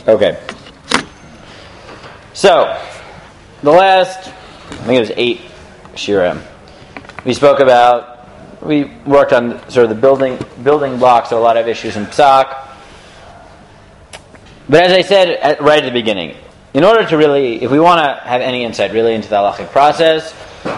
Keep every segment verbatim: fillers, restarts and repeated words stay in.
Okay. So, the last, I think it was eight Shira, we spoke about, we worked on sort of the building building blocks of a lot of issues in Psak. But as I said at, right at the beginning, in order to really, if we want to have any insight really into the halachic process,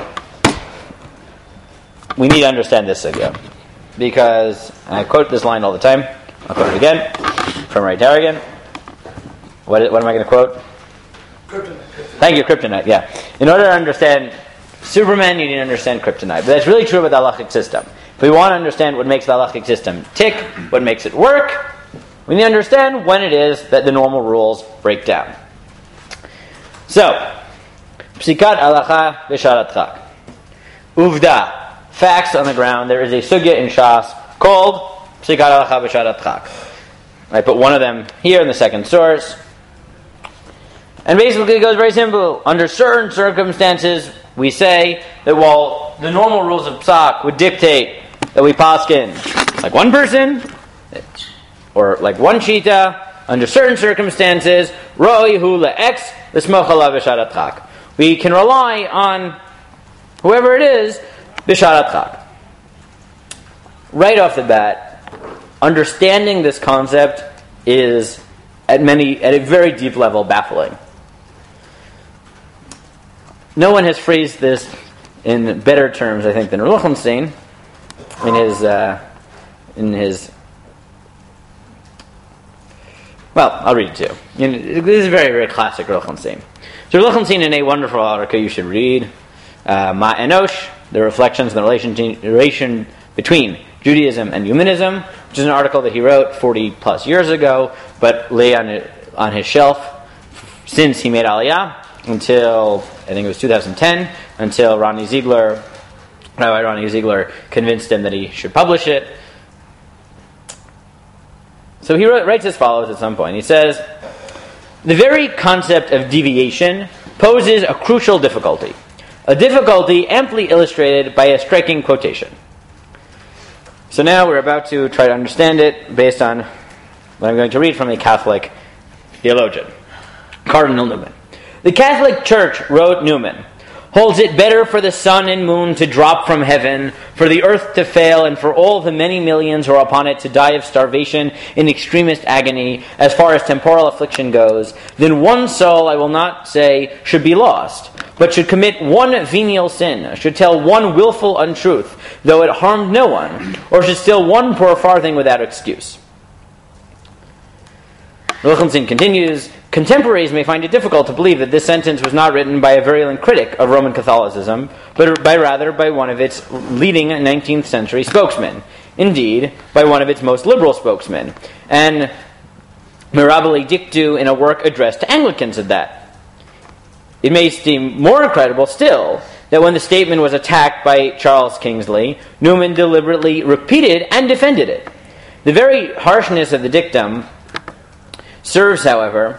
we need to understand this sugya. Because, and I quote this line all the time, I'll quote it again, from Ray Tarragon. What, what am I going to quote? Kryptonite. Thank you, kryptonite, yeah. In order to understand Superman, you need to understand kryptonite. But that's really true about the halachic system. If we want to understand what makes the halachic system tick, what makes it work, we need to understand when it is that the normal rules break down. So, Psikat halacha b'sharat chak. Uvda, facts on the ground. There is a sugya in Shas called Psikat halacha b'sharat chak. I put one of them here in the second source. And basically it goes very simple. Under certain circumstances, we say that while the normal rules of Psak would dictate that we paskin like one person, or like one shita, under certain circumstances, roi hu le'ex l'smoch alav b'sharat chak. We can rely on whoever it is, b'sharat chak. Right off the bat, understanding this concept is at many at a very deep level baffling. No one has phrased this in better terms, I think, than Ruchenstein in his uh, in his. Well, I'll read it to you. You know, this is very, very classic Ruchenstein. So Ruchenstein, in a wonderful article you should read, uh, Ma Enosh, the reflections on the relation, relation between Judaism and humanism, which is an article that he wrote forty plus years ago, but lay on on his shelf since he made Aliyah until I think it was two thousand ten, until Ronnie Ziegler, Rabbi Ronnie Ziegler, convinced him that he should publish it. So he wrote, writes as follows at some point. He says, "The very concept of deviation poses a crucial difficulty, a difficulty amply illustrated by a striking quotation." So now we're about to try to understand it based on what I'm going to read from a Catholic theologian, Cardinal Newman. "The Catholic Church," wrote Newman, "holds it better for the sun and moon to drop from heaven, for the earth to fail, and for all the many millions who are upon it to die of starvation in extremest agony, as far as temporal affliction goes, than one soul, I will not say, should be lost, but should commit one venial sin, should tell one willful untruth, though it harmed no one, or should steal one poor farthing without excuse." Ruchenstein continues, "Contemporaries may find it difficult to believe that this sentence was not written by a virulent critic of Roman Catholicism, but by rather by one of its leading nineteenth century spokesmen. Indeed, by one of its most liberal spokesmen, and mirabile dictu in a work addressed to Anglicans at that. It may seem more incredible still that when the statement was attacked by Charles Kingsley, Newman deliberately repeated and defended it. The very harshness of the dictum serves, however,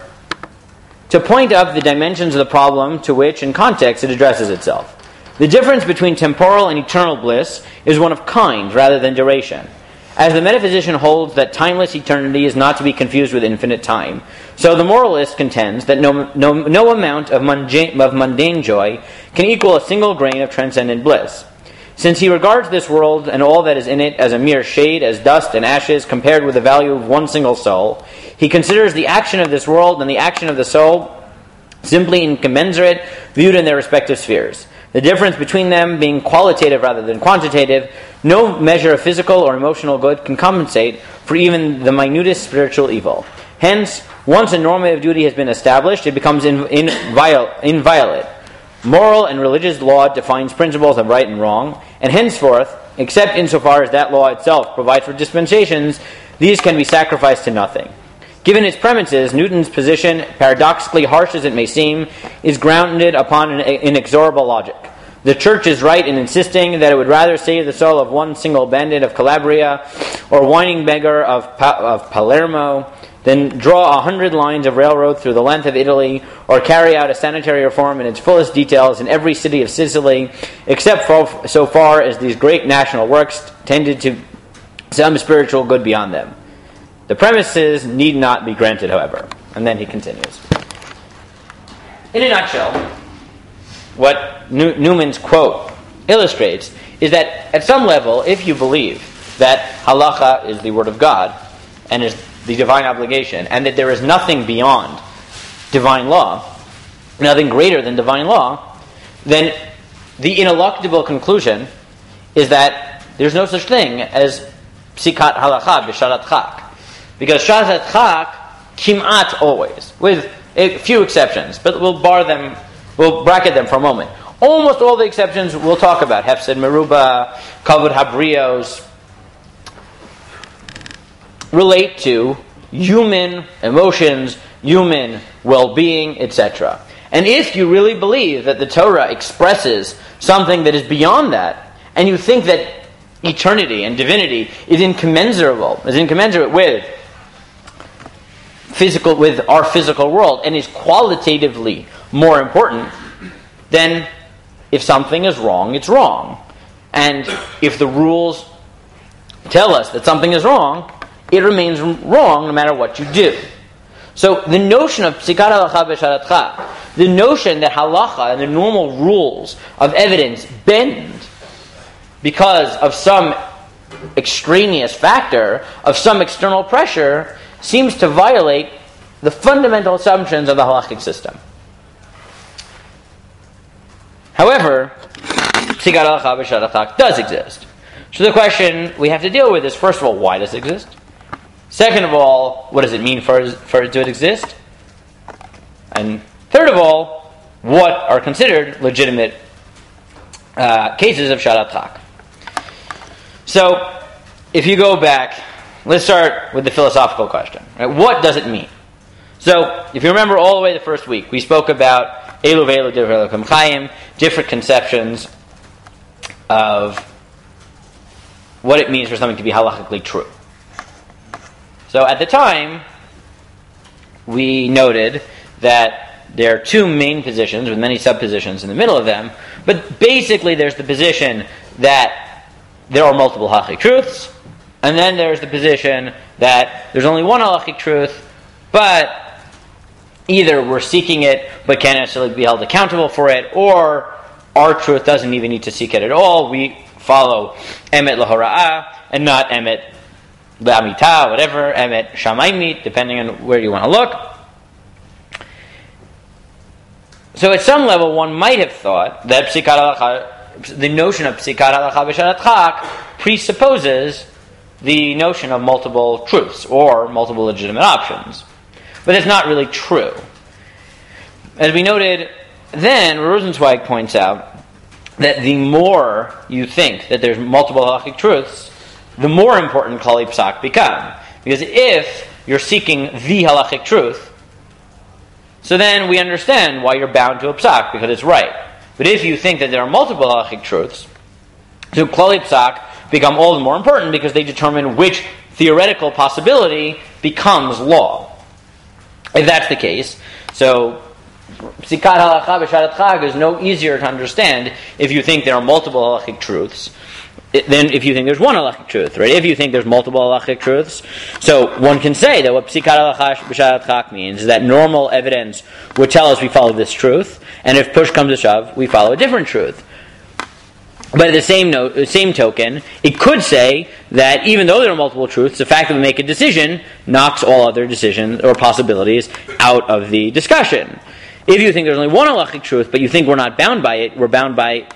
to point up the dimensions of the problem to which, in context, it addresses itself. The difference between temporal and eternal bliss is one of kind rather than duration. As the metaphysician holds that timeless eternity is not to be confused with infinite time, so the moralist contends that no, no, no amount of mundane, of mundane joy can equal a single grain of transcendent bliss. Since he regards this world and all that is in it as a mere shade, as dust and ashes, compared with the value of one single soul, he considers the action of this world and the action of the soul simply incommensurate, viewed in their respective spheres. The difference between them being qualitative rather than quantitative, no measure of physical or emotional good can compensate for even the minutest spiritual evil. Hence, once a normative duty has been established, it becomes inv- inviol- inviolate. Moral and religious law defines principles of right and wrong, and henceforth, except insofar as that law itself provides for dispensations, these can be sacrificed to nothing. Given its premises, Newton's position, paradoxically harsh as it may seem, is grounded upon an inexorable logic. The Church is right in insisting that it would rather save the soul of one single bandit of Calabria or whining beggar of, pa- of Palermo than draw a hundred lines of railroad through the length of Italy or carry out a sanitary reform in its fullest details in every city of Sicily, except for so far as these great national works tended to some spiritual good beyond them. The premises need not be granted, however. And then he continues. In a nutshell, what New- Newman's quote illustrates is that at some level, if you believe that halacha is the word of God and is the divine obligation, and that there is nothing beyond divine law, nothing greater than divine law, then the ineluctable conclusion is that there's no such thing as psikat halacha b'sharat chak. Because sharat chak, kimat always, with a few exceptions, but we'll bar them, we'll bracket them for a moment. Almost all the exceptions we'll talk about, hefsed meruba, kavod habrios, relate to human emotions, human well-being, et cetera. And if you really believe that the Torah expresses something that is beyond that, and you think that eternity and divinity is incommensurable, is incommensurate with physical, with our physical world, and is qualitatively more important, then if something is wrong, it's wrong. And if the rules tell us that something is wrong, it remains wrong no matter what you do. So the notion of psikat halacha b'sharat chak, the notion that halacha and the normal rules of evidence bend because of some extraneous factor, of some external pressure, seems to violate the fundamental assumptions of the halakhic system. However, psikat halacha b'sharat chak does exist. So the question we have to deal with is, first of all, why does it exist? Second of all, what does it mean for, for it to exist? And third of all, what are considered legitimate uh, cases of sharat chak? So, if you go back, let's start with the philosophical question. Right? What does it mean? So, if you remember all the way the first week, we spoke about elu ve'elu divrei Elokim Chaim, different conceptions of what it means for something to be halachically true. So at the time, we noted that there are two main positions with many sub-positions in the middle of them, but basically there's the position that there are multiple halachic truths, and then there's the position that there's only one halachic truth, but either we're seeking it but can't necessarily be held accountable for it, or our truth doesn't even need to seek it at all. We follow emet lahora'ah and not emet L'amita, whatever, emet shamaymit, depending on where you want to look. So at some level, one might have thought that psikat halacha, the notion of psikat halacha b'sharat chak presupposes the notion of multiple truths or multiple legitimate options. But that's not really true. As we noted then, Rosenzweig points out that the more you think that there's multiple halachic truths, the more important kali psak become. Because if you're seeking the halachic truth, so then we understand why you're bound to a psak, because it's right. But if you think that there are multiple halachic truths, so kali psak become all the more important because they determine which theoretical possibility becomes law. If that's the case, so psikat halacha b'sharat chak is no easier to understand if you think there are multiple halachic truths than if you think there's one halachic truth, right? If you think there's multiple halachic truths, so one can say that what psikat halacha b'sharat chak means is that normal evidence would tell us we follow this truth, and if push comes to shove, we follow a different truth. But at the same note, same token, it could say that even though there are multiple truths, the fact that we make a decision knocks all other decisions or possibilities out of the discussion. If you think there's only one halachic truth, but you think we're not bound by it, we're bound by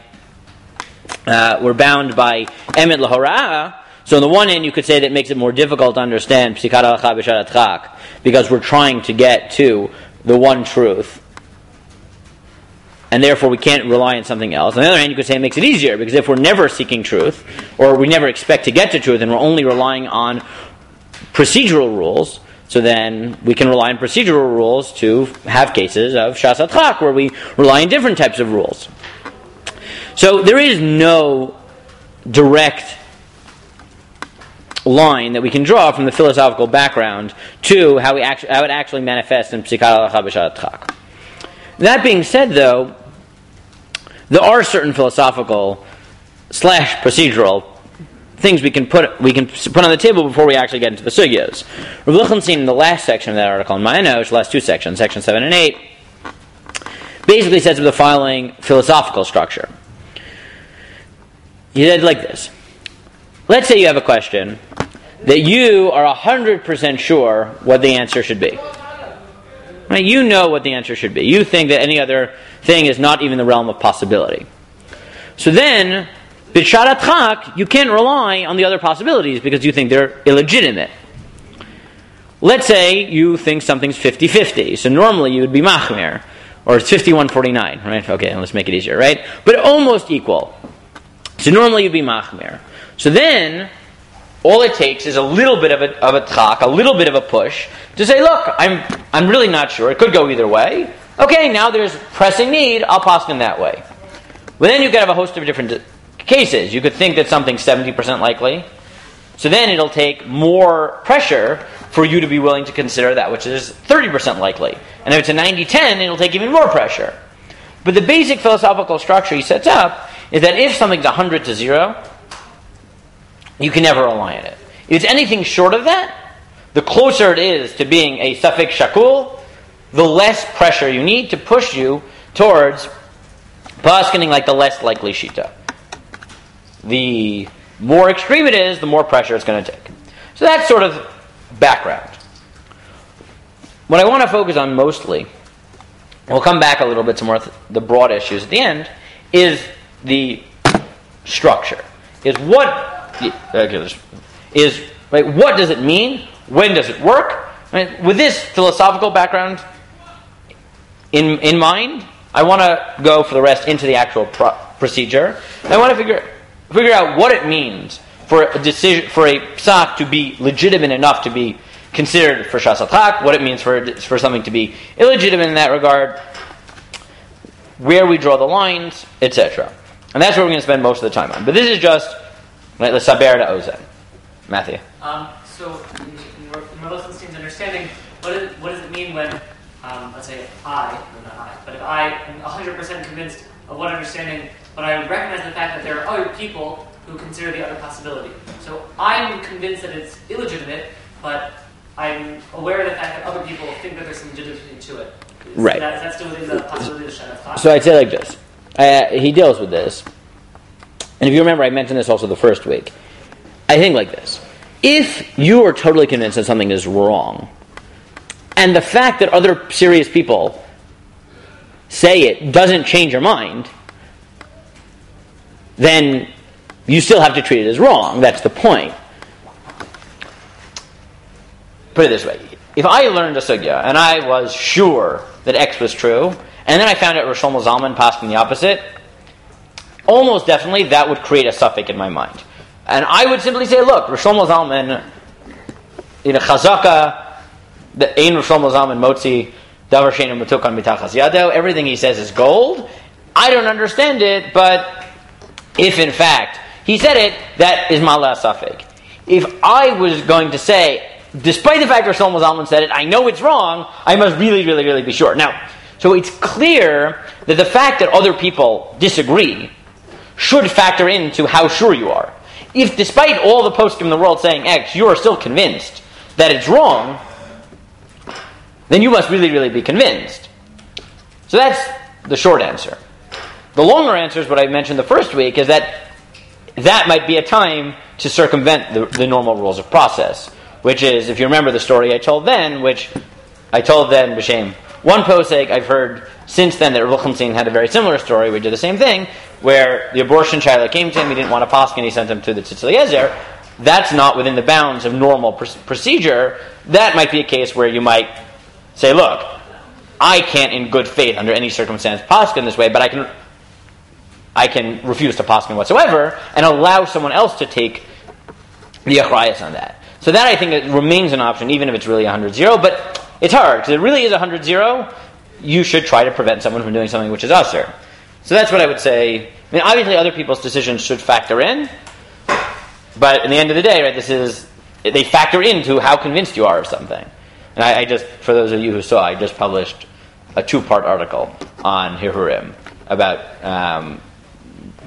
uh, we're bound by emet lahora'ah. So on the one hand, you could say that makes it more difficult to understand psikat halacha b'sharat chak because we're trying to get to the one truth, and therefore we can't rely on something else. On the other hand, you could say it makes it easier because if we're never seeking truth, or we never expect to get to truth, and we're only relying on procedural rules, so then we can rely on procedural rules to have cases of shasat chak where we rely on different types of rules. So there is no direct line that we can draw from the philosophical background to how, we actually, how it actually manifests in psikat halacha b'sharat chak. That being said, though, there are certain philosophical slash procedural things we can put we can put on the table before we actually get into the sugyos. Rav Lichtenstein, in the last section of that article in Ma'anosh, last two sections, section seven and eight, basically sets up the following philosophical structure. He said like this. Let's say you have a question that you are one hundred percent sure what the answer should be. Right? You know what the answer should be. You think that any other thing is not even the realm of possibility. So then, b'shat atchak, you can't rely on the other possibilities because you think they're illegitimate. Let's say you think something's fifty-fifty. So normally you would be machmir. Or it's fifty-one forty-nine, right? Okay, let's make it easier, right? But almost equal. So normally you'd be machmir. So then, all it takes is a little bit of a, of a tchak, a little bit of a push, to say, look, I'm I'm really not sure. It could go either way. Okay, now there's pressing need. I'll paskin that way. But then you could have a host of different cases. You could think that something's seventy percent likely. So then it'll take more pressure for you to be willing to consider that which is thirty percent likely. And if it's a ninety ten, it'll take even more pressure. But the basic philosophical structure he sets up is that if something's one hundred to zero, you can never rely on it. If it's anything short of that, the closer it is to being a suffix shakul, the less pressure you need to push you towards paskening like the less likely shita. The more extreme it is, the more pressure it's going to take. So that's sort of background. What I want to focus on mostly, we'll come back a little bit to more th- the broad issues at the end, is the structure. Is what is like what does it mean? When does it work? I mean, with this philosophical background in in mind, I want to go for the rest into the actual pro- procedure. I want to figure figure out what it means for a decision for a psak to be legitimate enough to be considered for shas atchak, what it means for for something to be illegitimate in that regard, where we draw the lines, et cetera. And that's what we're going to spend most of the time on. But this is just like the saber to ozen. Matthew. Um, so, in, in Rav Lichtenstein's understanding, what, is, what does it mean when, um, let's say, I, no, not I, but if I am one hundred percent convinced of one understanding, but I recognize the fact that there are other people who consider the other possibility. So I'm convinced that it's illegitimate, but I'm aware of the fact that other people think that there's some legitimacy to it. Is right. That, is that still within the possibility of the Shana thought? So I'd say like this. Uh, he deals with this. And if you remember, I mentioned this also the first week. I think like this. If you are totally convinced that something is wrong, and the fact that other serious people say it doesn't change your mind, then you still have to treat it as wrong. That's the point. Put it this way. If I learned a sugya, and I was sure that X was true, and then I found out Rosh Shlomo Zalman passed in the opposite, almost definitely that would create a suffix in my mind. And I would simply say, look, Rosh Shlomo Zalman, in a chazaka, the Ein Rosh Shlomo Zalman motzi, davar sheinu metukan mitachas yado, everything he says is gold. I don't understand it, but if in fact he said it, that is mala suffix. If I was going to say, despite the fact that Shlomo Zalman said it, I know it's wrong, I must really, really, really be sure. Now, so it's clear that the fact that other people disagree should factor into how sure you are. If despite all the poskim in the world saying X, you are still convinced that it's wrong, then you must really, really be convinced. So that's the short answer. The longer answer is what I mentioned the first week, is that that might be a time to circumvent the, the normal rules of process, which is, if you remember the story I told then, which I told then b'shem one posek, I've heard since then that Rav Lichtenstein had a very similar story. We did the same thing, where the abortion child came to him, he didn't want to paskin, and he sent him to the Tzitz Eliezer. That's not within the bounds of normal pr- procedure. That might be a case where you might say, look, I can't in good faith, under any circumstance, paskin this way, but I can I can refuse to paskin whatsoever, and allow someone else to take the achrayas on that. So that, I think, it remains an option, even if it's really one hundred zero, but it's hard, because it really is one hundred zero. You should try to prevent someone from doing something which is usher. So that's what I would say. I mean, obviously other people's decisions should factor in, but in the end of the day, right, this is, they factor into how convinced you are of something. And I, I just, for those of you who saw, I just published a two-part article on Hirurim about um,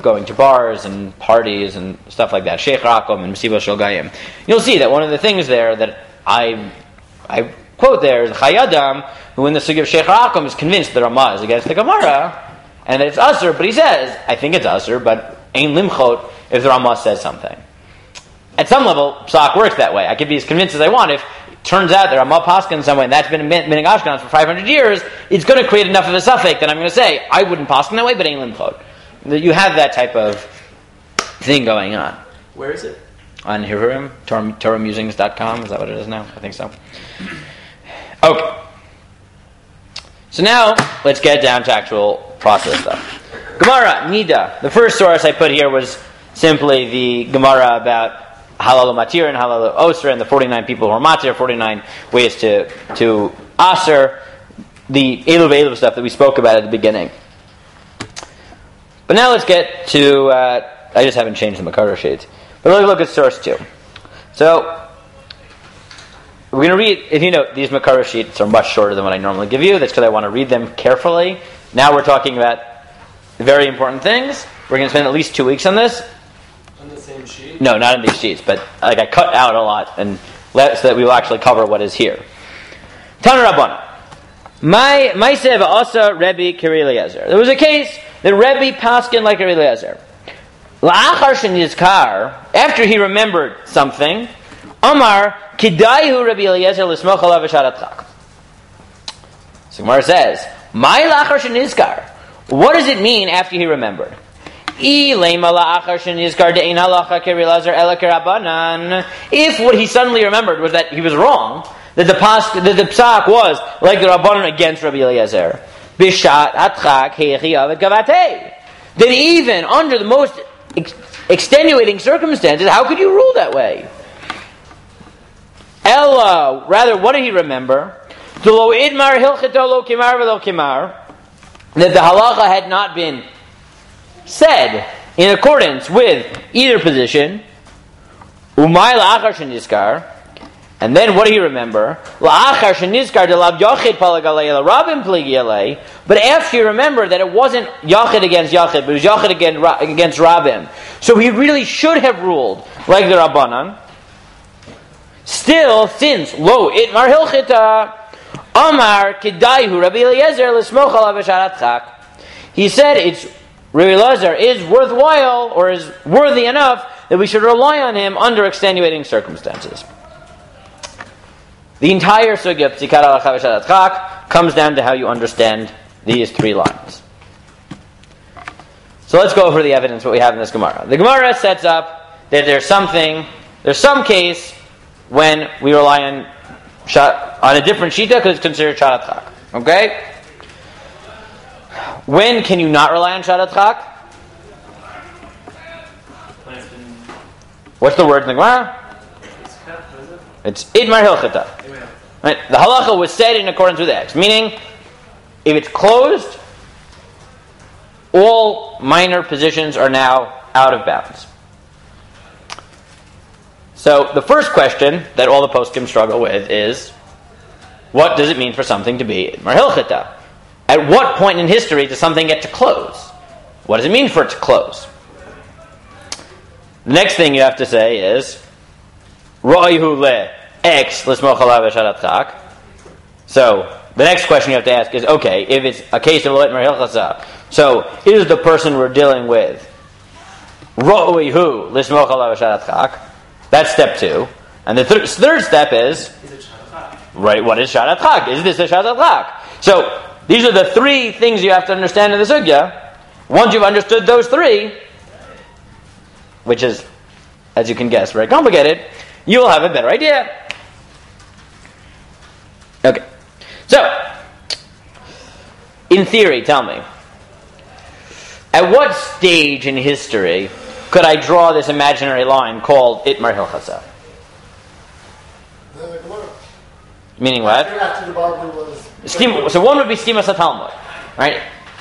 going to bars and parties and stuff like that. Sheikh Rakom and Mesiva Shel Gayim. You'll see that one of the things there that I I quote there is Chayadam, who in the Sugi of Sheikh Rakom is convinced that Ramah is against the Gemara, and that it's Asr, but he says, I think it's Asr, but Ein Limchot if the Ramah says something. At some level, Psak works that way. I could be as convinced as I want. If it turns out that Ramah Paskin in some way, and that's been a Minig Ashkenaz for five hundred years, it's going to create enough of a suffix that I'm going to say, I wouldn't Paskin that way, but Ein Limchot. You have that type of thing going on. Where is it? On Hirurim, Torah Musings dot com. Is that what it is now? I think so. Okay. So now, let's get down to actual process stuff. Gemara, Nida. The first source I put here was simply the Gemara about Halal Matir and Halal Osir and the forty-nine people who are Matir, forty-nine ways to to Aser, the Eluv Eluv stuff that we spoke about at the beginning. But now let's get to, uh, I just haven't changed the Makara sheet. But let's look at source two. So, we're going to read, if you know, these Makara sheets are much shorter than what I normally give you. That's because I want to read them carefully. Now we're talking about very important things. We're going to spend at least two weeks on this. On the same sheet? No, not in these sheets, but like I cut out a lot and let, so that we will actually cover what is here. Tana Rabbana. My Ma'aseh V'asa Rebbe Kiri Eliezer. There was a case that Rebbe paskin like Rebbe Eliezer. La'achar shenizkar, after he remembered something, Amar Kidayu Rebbe Eliezer l'smoch alav v'sharat chak. So Gemara says, My la'achar shenizkar. What does it mean after he remembered? If what he suddenly remembered was that he was wrong, that the pas, that the psak was like the Rabbanan against Rabbi Eliezer, bishat atchak heichi avet gavate. Then even under the most ex- extenuating circumstances, how could you rule that way? Ella, rather, what did he remember? Lo idmar hilchito lo kimar v'lo kimar. That the halacha had not been said in accordance with either position. Umay la'achar shenizkar. And then what do you remember? La'achar shenizkar de lav yachid palagalei rabim pligialei. But after you remember that it wasn't yachid against yachid, but it was yachid against rabim. So he really should have ruled like the Rabbanan. Still, since lo itmar hilchita Amar Kidaihu Rabbi Eliezer l'smoch alav v'sharat chak. He said it's Rabbi Eliezer is worthwhile or is worthy enough that we should rely on him under extenuating circumstances. The entire sugya of Psikat alav v'sharat chak comes down to how you understand these three lines. So let's go over the evidence what we have in this Gemara. The Gemara sets up that there's something, there's some case when we rely on on a different shita because it's considered sharat chak. Okay? When can you not rely on sharat chak? What's the word in the Gemara? It's idmar hilchata. Right? The halacha was said in accordance with X, meaning if it's closed, all minor positions are now out of bounds. So the first question that all the poskim struggle with is, what does it mean for something to be idmar hilchata? At what point in history does something get to close? What does it mean for it to close? The next thing you have to say is, Ro'ihu le X l'smoch alav v'sharat chak. So the next question you have to ask is, okay, if it's a case of idmar hilchata, so is the person we're dealing with Ro'ihu l'smoch alav v'sharat chak? That's step two. And the th- third step is, Is it sharat chak? Right, what is sharat chak? Is this a sharat chak? So, these are the three things you have to understand in the sugya. Once you've understood those three, which is, as you can guess, very complicated, you will have a better idea. Okay. So, in theory, tell me, at what stage in history could I draw this imaginary line called Itmar Hilchasa? Meaning what? After the Bible was... Stima, so one would be Stima Satalmud, right?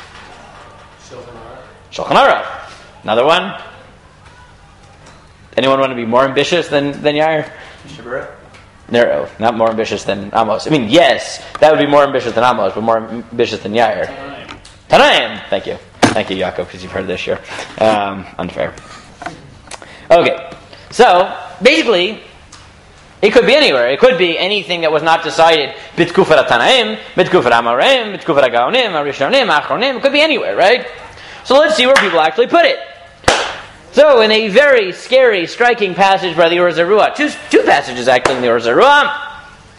Shulchan Aruch. Another one? Anyone want to be more ambitious than, than Yair? Shabbat? No, not more ambitious than Amos. I mean, yes, that would be more ambitious than Amos, but more ambitious than Yair. Tanaim. Tanaim, thank you. Thank you, Yaakov, because you've heard this year. Um, unfair. Okay, so basically, it could be anywhere. It could be anything that was not decided. B'tkufar Tanaim, B'tkufar Amorim, B'tkufar Gaonim, Arishonim, Achronim. It could be anywhere, right? So let's see where people actually put it. So, in a very scary, striking passage by the Or Zarua, two, two passages actually in the Or Zarua,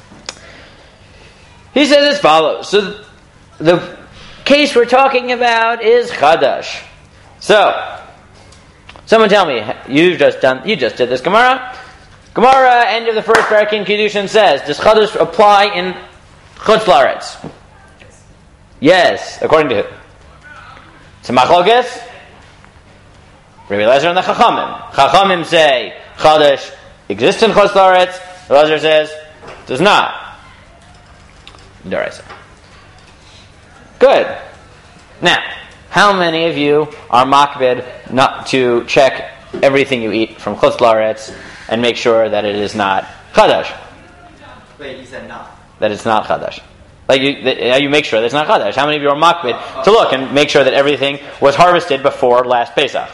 he says as follows. So, the case we're talking about is Chadash. So, someone tell me, you just done, you just did this Gemara. Gemara, end of the first parak in Kiddushin says, does Chadash apply in Chutz La'aretz? Yes, according to who? It's a machlokes. Rabbi Elazar and the Chachamim. Chachamim say Chadash exists in Chutz La'aretz. Elazar says does not. D'oraisa. Good. Now, how many of you are makbid not to check everything you eat from Chutz La'aretz and make sure that it is not Chadash? Wait, you said not. That it's not Chadash. Like you, that you make sure that it's not Chadash. How many of you are makbid to look and make sure that everything was harvested before last Pesach?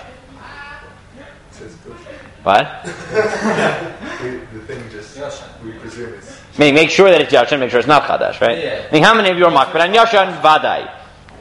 What? the, the thing just, we presume it's... I mean, make sure that it's Yashan, make sure it's not Chadash, right? Yeah. I mean, how many of you are makbid on Yashan? Vadai.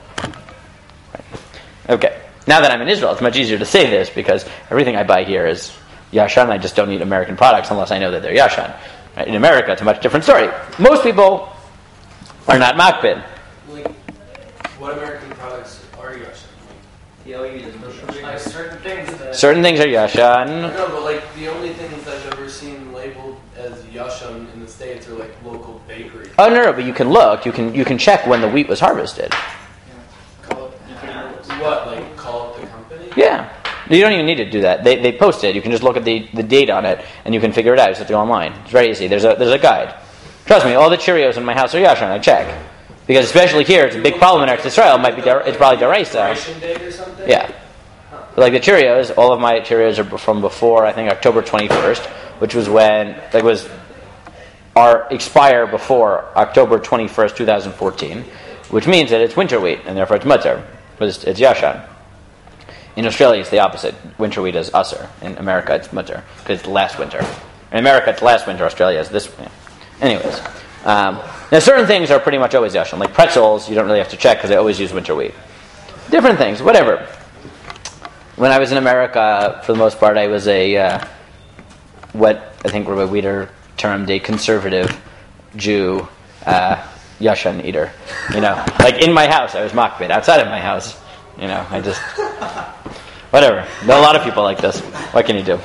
Okay. Now that I'm in Israel, it's much easier to say this because everything I buy here is Yashan. I just don't eat American products unless I know that they're Yashan. Right? In America, it's a much different story. Most people are not makbid. Like, what American products are Yashan? The O U doesn't Like certain things that... Certain things are Yashan. No, but like the only things I've ever seen labeled as Yashan in the States are like local bakery. Oh no, no, but you can look. You can you can check when the wheat was harvested. Call it, what, like call it the company? Yeah. You don't even need to do that. They they post it. You can just look at the, the date on it and you can figure it out. It's go online. It's very easy. There's a there's a guide. Trust me, all the Cheerios in my house are Yashan. I check. Because especially here, it's a big problem in Eretz Israel. It might be it's probably Daraisa. Expiration date or something? Yeah. Like the Cheerios, all of my Cheerios are from before, I think, October twenty-first, which was when, like, was, are expire before October twenty-first, twenty fourteen, which means that it's winter wheat, and therefore it's mutter, but it's, it's Yashan. In Australia, it's the opposite. Winter wheat is usser. In America, it's mutter, because it's last winter. In America, it's last winter. Australia is this. Yeah. Anyways. Um, now, certain things are pretty much always Yashan. Like pretzels, you don't really have to check, because they always use winter wheat. Different things, whatever. When I was in America, for the most part, I was a, uh, what I think Rabbi Weider termed a conservative Jew, uh, Yashan eater. You know, like in my house, I was makbid. Outside of my house, you know, I just, whatever. There are a lot of people like this. What can you do?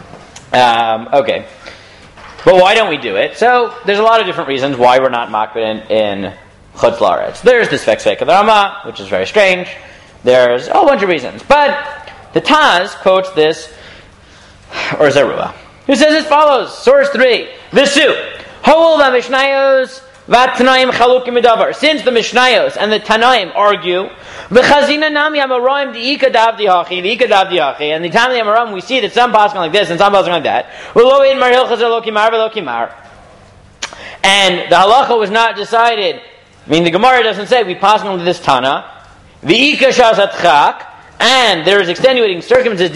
Um, okay. But why don't we do it? So, there's a lot of different reasons why we're not makbid in, in Chutz La'aretz. There's this Vexvek of the Rama, which is very strange. There's a whole bunch of reasons. But the Taz quotes this, or Zarua, who says as follows, source three, Visu, Hol v'mishnayos v'tanaim chalukim medavar. Since the Mishnayos and the Tanaim argue, v'chazina nami amaroim di'ika dav dihachi, di'ika dav dihachi, and the time of the Amaram we see that some pass like this and some pass like that, v'lo in mar hilchas lo kimar v'lo kimar. And the halacha was not decided, I mean the Gemara doesn't say we pass on this Tana, v'ika shasat chak, and there is extenuating circumstances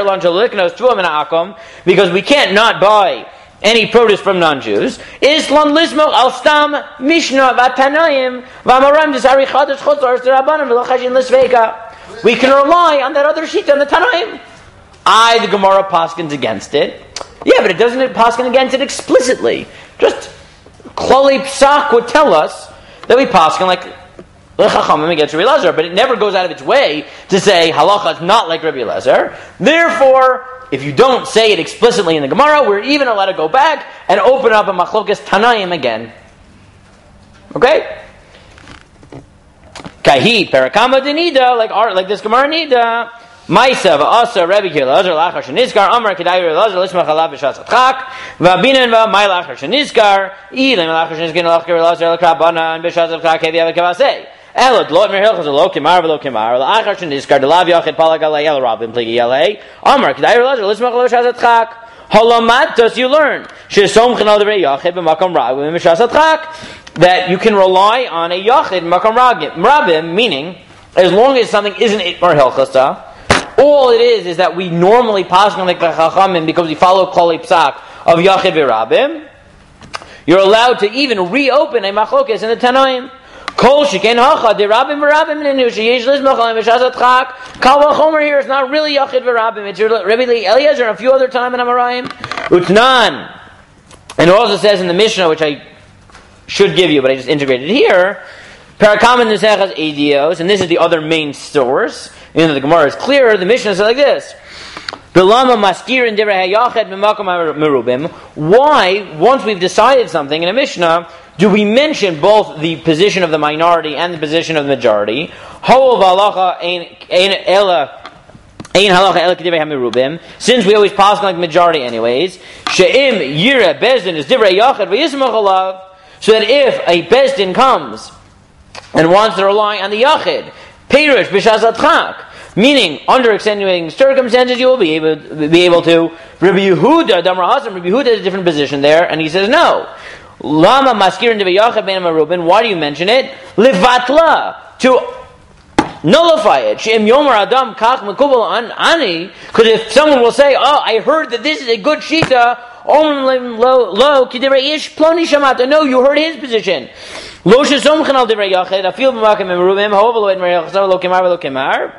because we can't not buy any produce from non-Jews. Islam lismo al stam mishnah vatanaim v'amaram desari chadash chutzar zerabanim v'lochashin lisveika. We can rely on that other sheet on the Tanaim. I, the Gemara, paskins against it. Yeah, but it doesn't it paskin against it explicitly. Just Klali Psak would tell us that we paskin like Chachamim against Rabbi Elazar, but it never goes out of its way to say halacha is not like Rabbi Elazar. Therefore, if you don't say it explicitly in the Gemara, we're even allowed to go back and open up a machlokas Tanaim again. Okay? Kahid perakama denida, like our, like this Gemara nida. Maisa va'asa Rabbi Elazar lachar shenizkar Amar kedai Rabbi Elazar lismach alav b'shas atchak v'abinen v'may lachar shenizkar ilim lachar shenizkar lachar Elazar l'krabana and b'shas atchak hevi avekavasei. Elad lo merhilchas lo kimar v'lo kimar la'achar shenizkar delav yachid palagalei el rabim pligi yalei Amar kedai Elazar lismach alav b'shas atchak. Halamat you learn shesomchin al devrei yachid b'makam rabim b'shas atchak, that you can rely on a yachid b'makam rabim, meaning as long as something isn't Itmar Hilchasa, all it is is that we normally pass on like the Chachamim because we follow Klali Psak of Yachid V'Rabim. You're allowed to even reopen a machlokes in the Tanoim. Kol sheken hacha de Rabim V'Rabim nenu sheyesh lizmachal mishazat chak. Kal v'chomer here is not really Yachid V'Rabim. It's Rabbi Eliezer and a few other time in Amarayim. Utnan. And it also says in the Mishnah, which I should give you, but I just integrated here, Parakam and Nesechas Eidios, and this is the other main source. You know, the Gemara is clear. The Mishnah says like this: Bilama maskir and divrei hayached b'makom merubim. Why, once we've decided something in a Mishnah, do we mention both the position of the minority and the position of the majority? Ha'ol v'alacha ein ela ein halacha ela k'divrei hamerubim. Since we always pass like majority anyways, she'im yira bezdin is divrei hayached v'yismach alav. So that if a bezdin comes and wants to rely on the yachid, Perush b'shazat chak, meaning under extenuating circumstances, you will be able be able to. Rabbi Yehuda, Damar Hasan, Rabbi Yehuda has a different position there, and he says no. Lama maskirin devayachad ben marubin. Why do you mention it? Livatla, to nullify it. She'im yomer adam kach mekubal ani. Because if someone will say, "Oh, I heard that this is a good shita," lo lo kidirei ish ploni shamata. No, you heard his position. Lo shesomchen al divrei yachid. Afil b'makom merubim. However, lo et meriyachzav lo kemar lo kemar.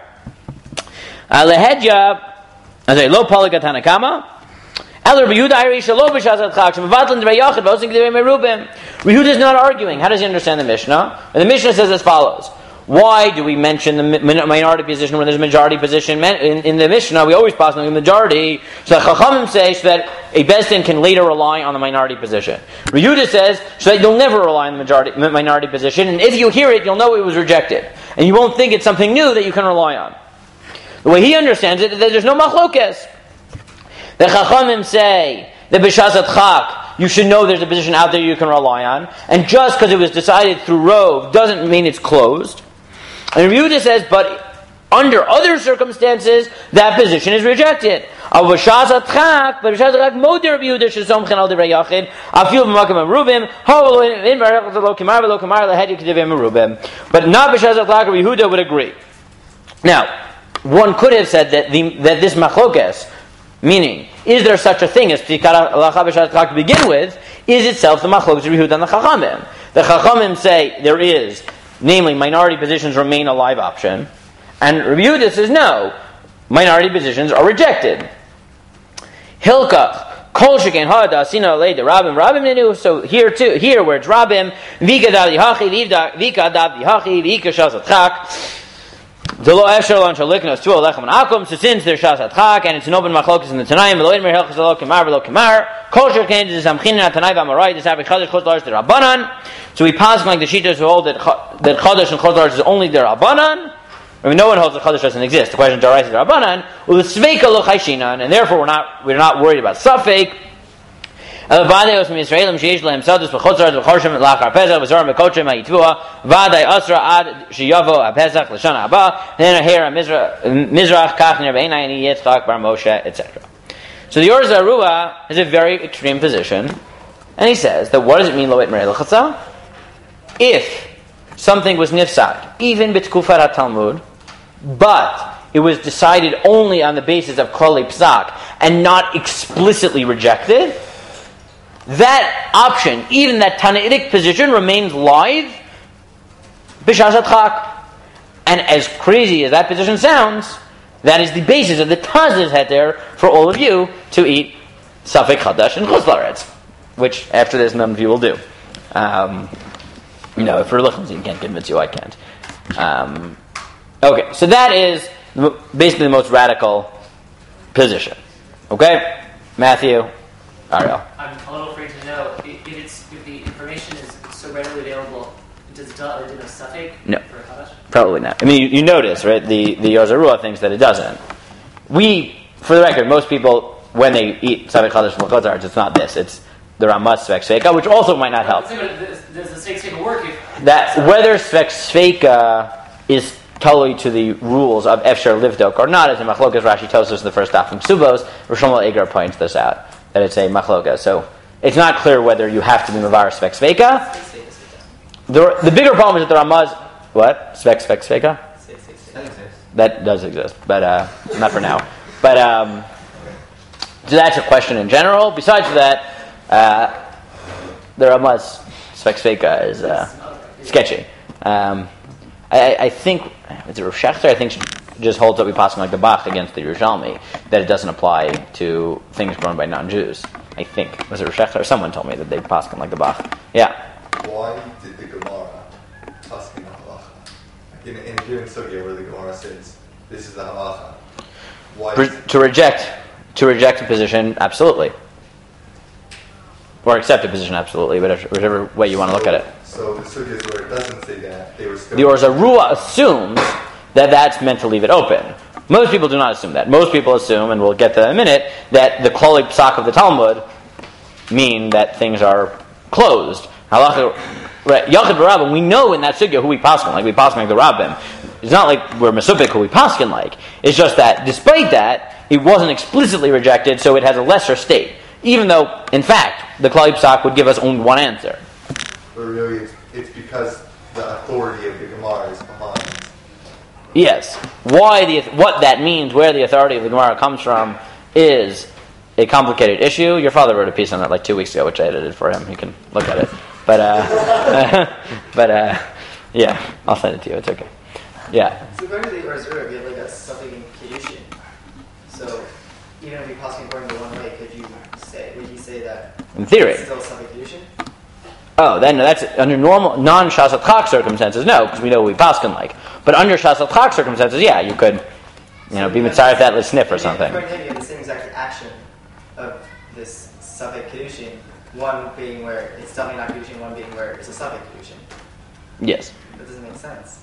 Alehedja, I say lo poligatana kama. El Rabbi Yehuda Irish lo b'shazat chak shemavatlin divrei yachid v'osing divrei merubim. Rabbi Yehuda is not arguing. How does he understand the Mishnah? And the Mishnah says as follows: why do we mention the minority position when there's a majority position? In, in the Mishnah, we always pass on the majority. So the Chachamim say so that a Bezdin can later rely on the minority position. Rabbi Yehuda says so that you'll never rely on the majority minority position, and if you hear it, you'll know it was rejected, and you won't think it's something new that you can rely on. The way he understands it is that there's no machlokes. The Chachamim say that b'shazat chak, you should know there's a position out there you can rely on, and just because it was decided through rov doesn't mean it's closed. And Rabbi Yehuda says, but under other circumstances, that position is rejected. But b'shazat chak, but b'shazat chak moder Rabbi Yehuda shesomchen al divrei yachid afil b'makom merubim ho in barachot lo kemar v'lo kemar lehedya k'divrei merubim. But not b'shazat chak, Rabbi Yehuda would agree. Now, one could have said that the that this machlokes, meaning, is there such a thing as p'tikat halacha b'shazat chak to begin with, is itself the machlokes of Rabbi Yehuda and the Chachamim. The Chachamim say there is, namely, minority positions remain a live option. And Rabbi Yehuda says, no, minority positions are rejected. Hilkach, kol sheken ha'ada asina alei de rabim, rabim nenu. So here too, here where it's rabim, vika dav dihachi, vika dav dihachi, vika shazat chak. Delo efshar lo anshaliknos tu alechem and akum. So since there's shazat chak and it's an open machlokas in the Tanaim, v'lo in mer hilchas lo kemar v'lo kemar, kol sheken zizamchinin at-Tanai v'Amorai, this having chadash chos lars the Rabbanan. So we pass like the Shitas who hold that that Chodesh and Chos is only the Rabbanan. I mean, no one holds that Chodesh doesn't exist. The question is Daraisa the Rabbanan. U'Sveika lo chayshinan, and therefore we're not we're not worried about Safek. Vadei osmi Yisraelim sheish lahem sadus v'chotzar v'chorshim lachar Pesach v'zor mekotzim ha'yitvua vadei asra ad sheyavo ha'Pesach l'shana haba then here a mizrach kach ner b'einayini Yitzchak bar Moshe et cetera. So the Or Zarua is a very extreme position, and he says that what does it mean lo et merei l'chatza? If something was nifsad, even b'tkufat ha-Talmud, but it was decided only on the basis of klali psak and not explicitly rejected, that option, even that Tanaitic position, remains live b'shazat chak. And as crazy as that position sounds, that is the basis of the Taz's heter for all of you to eat Safek Chadash and Chutz La'aretz, which after this none of you will do. Um, You know, if Lichamzin can't convince you, I can't. Um, okay, so that is basically the most radical position. Okay? Matthew, Ariel. I'm a little afraid to know if, it's, if the information is so readily available, does it do a suffix no, for Chadash? Probably not. I mean, you, you notice, right? The the Or Zarua thinks that it doesn't. We, for the record, most people, when they eat Safek Chadash from Chutz, it's not this. It's the Ramaz Svek Sveika, which also might not help. Does the Svek Sveika work? If that whether Svek Sveika is totally to the rules of Efshar Livdok or not, as in Machlokas Rashi tells us in the first half from Subos, Rosh Shlomo Eger points this out, that it's a Machlokas. So it's not clear whether you have to be Mavar Svek Sveika. The, the bigger problem is that the Ramaz, what? Svek Svek Sveika? that does exist, but uh, not for now. But um, so that's a question in general. Besides that, uh, the Ramah's Svek is uh, sketchy. Um, I, I think, is it Rav Shechter? I think just holds that we pass like the Bach against the Yerushalmi, that it doesn't apply to things grown by non-Jews. I think. Was it Rav Shechter? Someone told me that they pass like the Bach. Yeah. Why did the Gemara pass in the halacha? In, in a given sugya where the Gemara says, this is the halacha. Why Re- is to reject, to reject a position, absolutely. Or accept a position, absolutely, but whichever way you want to look at it. So the sugyas where it doesn't say that, they were still... The Or Zarua assumes that that's meant to leave it open. Most people do not assume that. Most people assume, and we'll get to that in a minute, that the Klali Psak of the Talmud mean that things are closed. Halacha, right? Yachid Rabbim, we know in that sugya who we paskin like. We paskin like the Rabbim. It's not like we're Mesupik who we paskin like. It's just that, despite that, it wasn't explicitly rejected, so it has a lesser state. Even though, in fact, the Klali Psak would give us only one answer. But really, it's, it's because the authority of the Gemara is behind. Yes. Why the what that means, where the authority of the Gemara comes from, is a complicated issue. Your father wrote a piece on that like two weeks ago, which I edited for him. You can look at it. But, uh, but, uh, yeah, I'll send it to you. It's okay. Yeah. So going to the Orzura, we have like a something in Kiddushin. So even if we possibly going the one way, could you say, would you say that In theory. it's still something Kiddushin? Oh, then that's under normal non-Shasat Chak circumstances, no, because we know we paskin like. But under Shasat Chak circumstances, yeah, you could, you know, be mitzvah that let's sniff or something. According to him, you have the same exact action of this Safek Kiddushin, one being where it's definitely not Kiddushin, one being where it's a Safek Kiddushin. Yes. That doesn't make sense.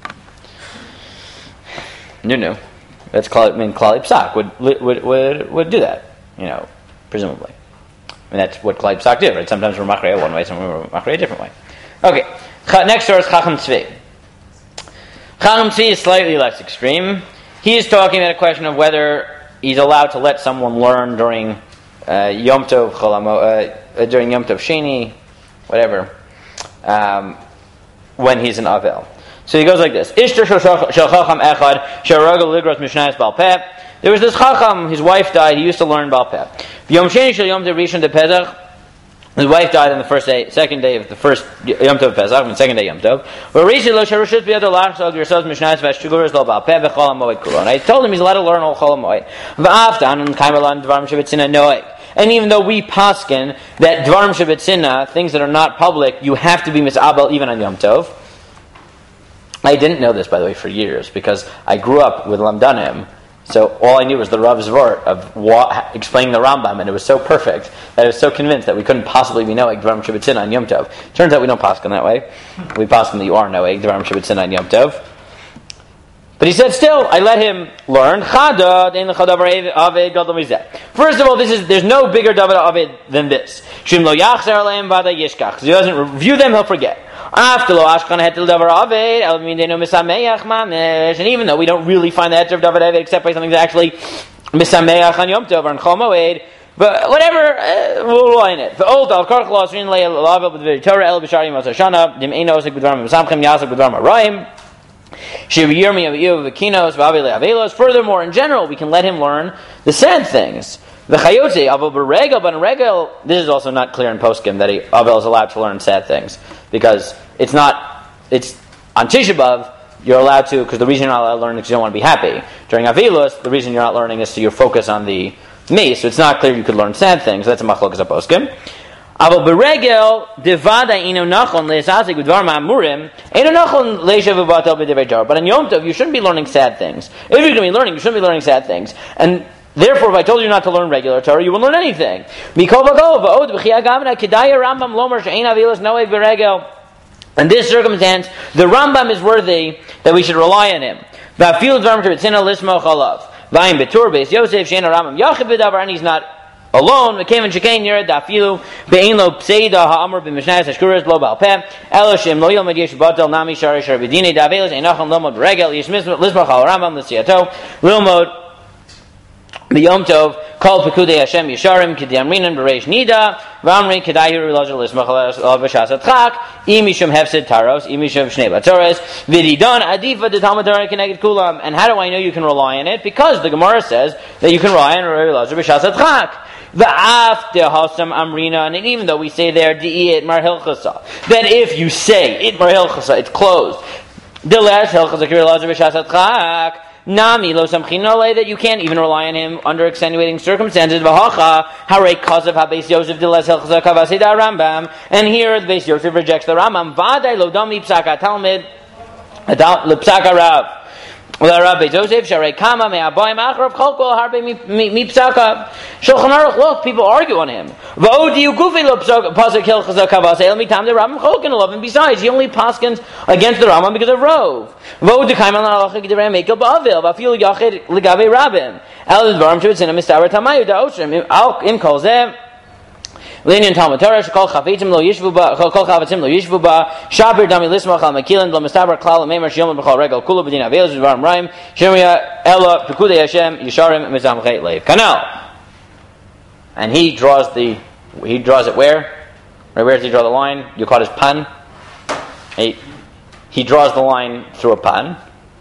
No, no. That's Klali, I mean, Klali Psak would, would would would do that, you know, presumably. I mean, that's what Klali Psak did, right? Sometimes we're Machrei one way, sometimes we're Machrei a different way. Okay. Next source, Chacham Tzvi. Chacham Tzvi is slightly less extreme. He is talking about a question of whether he's allowed to let someone learn during uh, Yom Tov Cholamo, uh, during Yom Tov Sheni, whatever, um, when he's an Avel. So he goes like this. Ishtar shel Chacham Echad sharagal ligros mishnayos Baal Peh. There was this Chacham, his wife died, he used to learn Baal Peh. Yom Sheni shel Yom Tov Rishon de Pesach. His wife died on the first day, second day of the first Yom Tov Pesach, I mean second day Yom Tov. And I told him he's allowed to learn all Chol HaMoed. And even though we paskin that Dvarim Shebetzina, things that are not public, you have to be misabel even on Yom Tov. I didn't know this, by the way, for years, because I grew up with Lamdanim, so all I knew was the Rav's Vort of wa- explaining the Rambam, and it was so perfect that I was so convinced that we couldn't possibly be knowing Dvarim Shebetzina on Yom Tov. Turns out we don't paskin that way. We paskin that you are knowing Dvarim Shebetzina on Yom Tov. But he said, still, I let him learn. First of all, this is there's no bigger David Aved than this. If he doesn't review them, he'll forget. And even though we don't really find the heter of David Aved except by something that's actually misameach on Yom Tov or on Chol Moed, but whatever, uh, we'll lie in it. The old al karch lo asrin le lavel b'dvei Torah el b'shari masashana dim eino osik b'dvarim b'samchem yasik b'dvarim arayim. Furthermore, in general, we can let him learn the sad things. The chayotze aval b'regel, but in regel, this is also not clear in poskim that he, Avel is allowed to learn sad things because it's not. It's on Tisha B'av you're allowed to, because the reason you're not allowed to learn is because you don't want to be happy. During Avilus, the reason you're not learning is so you focus on the me. So it's not clear you could learn sad things. That's a machlokas of poskim. Aval beregel devada ino nachon lezazik udvar ma'amurim ino nachon leishav ubatel b'divrei Torah. But in Yom Tov, you shouldn't be learning sad things. If you're going to be learning, you shouldn't be learning sad things. And therefore, if I told you not to learn regular Torah, you won't learn anything. Mikol v'kol v'od v'chiyah gamna kedaya Rambam lomer she'ein avilos noeg beregel. In this circumstance, the Rambam is worthy that we should rely on him. V'afil dvarim shebetzina lismoch alav. V'ayim betur beis Yosef she'ein Rambam yachid b'davar, and he's not alone. V'kein v'shekain yirad dafilu be'ein lo pseida ha'amur b'mishnayos hashkuras lo ba'al peh elo she'em lo yilmed yesh batel nami shari shari b'dinei davelos ein nachon lomod b'regel yishmiz lismoch al Rambam l'siyato lilmod B'Yom Tov, Kol Pekudei Hashem Yisharim, K'Diamrinan B'Reish Nida, V'Amri K'Dayiru L'Lajal L'Ismach L'Vashas Atchak, Imishum Hefsid Taros, Imishum Shnei Batores, V'Didan Adifa D'Talmud Torah K'Neged Kulam. And how do I know you can rely on it? Because the Gemara says that you can rely on L'Lajal L'Vashas Atchak. V'af Dehasam Amrina, and even though we say there Di'i It Mar Hilchasa, that if you say It Mar Hilchasa, it's closed. D'Lesh Hilchasa K'Ir L'Lajal L'Vashas Atchak. Nami lo samchinole, that you can't even rely on him under extenuating circumstances. V'hacha harei kazav habeis Yosef diles helchza kavasida Rambam, and here the Beis Yosef rejects the Rambam. Vaday lo dami psaka talmid lepsaka Rav. Well, Rabbi Joseph Sharei Kama me'abayim achrav cholkol harbe mi psaka Shulchan Aruch. Look, people argue on him. V'odi ugufi lo pasuk hilchza kavasei el mitam the Rambam cholken love, and besides, he only paskins against the Rambam because of Rov. V'odi kaiman l'alacha g'derei mekel ba'avil v'afil yachid l'gavei rabim el dvarim shevitzina mistaver tamayu da'oshrim al im kol zeh. Linyan Talmud Torah shekol chavetim lo yishvu ba kol chavetim lo yishvu ba shabir dami lismach al mekilan lo mistaber klal meimer shiyom b'chol regel kulu b'din avelos v'varim raim shemia ela pekudei Hashem yisharim mizamchet leiv kanal. And he draws the he draws it where? Right, where does he draw the line? You call it his pan. He, he draws the line through a pan,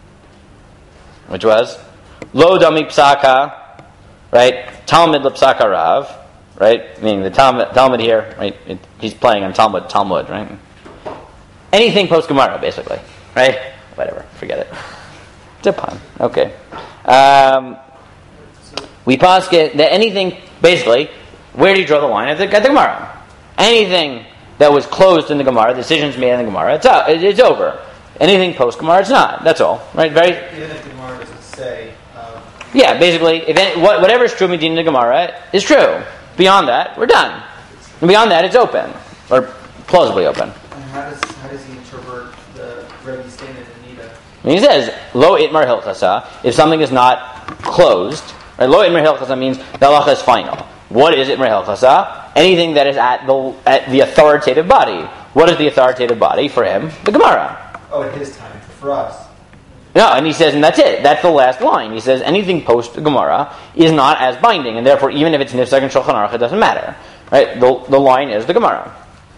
which was lo dami psaka, right? Talmud lepsaka Rav. Right, meaning the Talmud, Talmud here, right? It, he's playing on Talmud, Talmud, right? Anything post Gemara, basically, right? Whatever, forget it. It's a pun. Okay. Um, we pass it that anything, basically, where do you draw the line at the, at the Gemara? Anything that was closed in the Gemara, decisions made in the Gemara, it's out, it, it's over. Anything post Gemara, it's not. That's all, right? Very. Even if the Gemara doesn't say. Um, yeah, basically, if any, what, whatever is true in the Gemara is true. Beyond that, we're done. And beyond that, it's open, or plausibly open. And how does how does he interpret the Rebbe's statement in Nida? He says, "Lo itmar hilchasa." If something is not closed, right? Lo itmar hilchasa means the halacha is final. What is itmar hilchasa? Anything that is at the at the authoritative body. What is the authoritative body for him? The Gemara. Oh, at his time, for us. No, and he says, and that's it. That's the last line. He says, anything post Gemara is not as binding, and therefore, even if it's nifsek and Shulchan Aruch, it doesn't matter. Right? The, the line is the Gemara.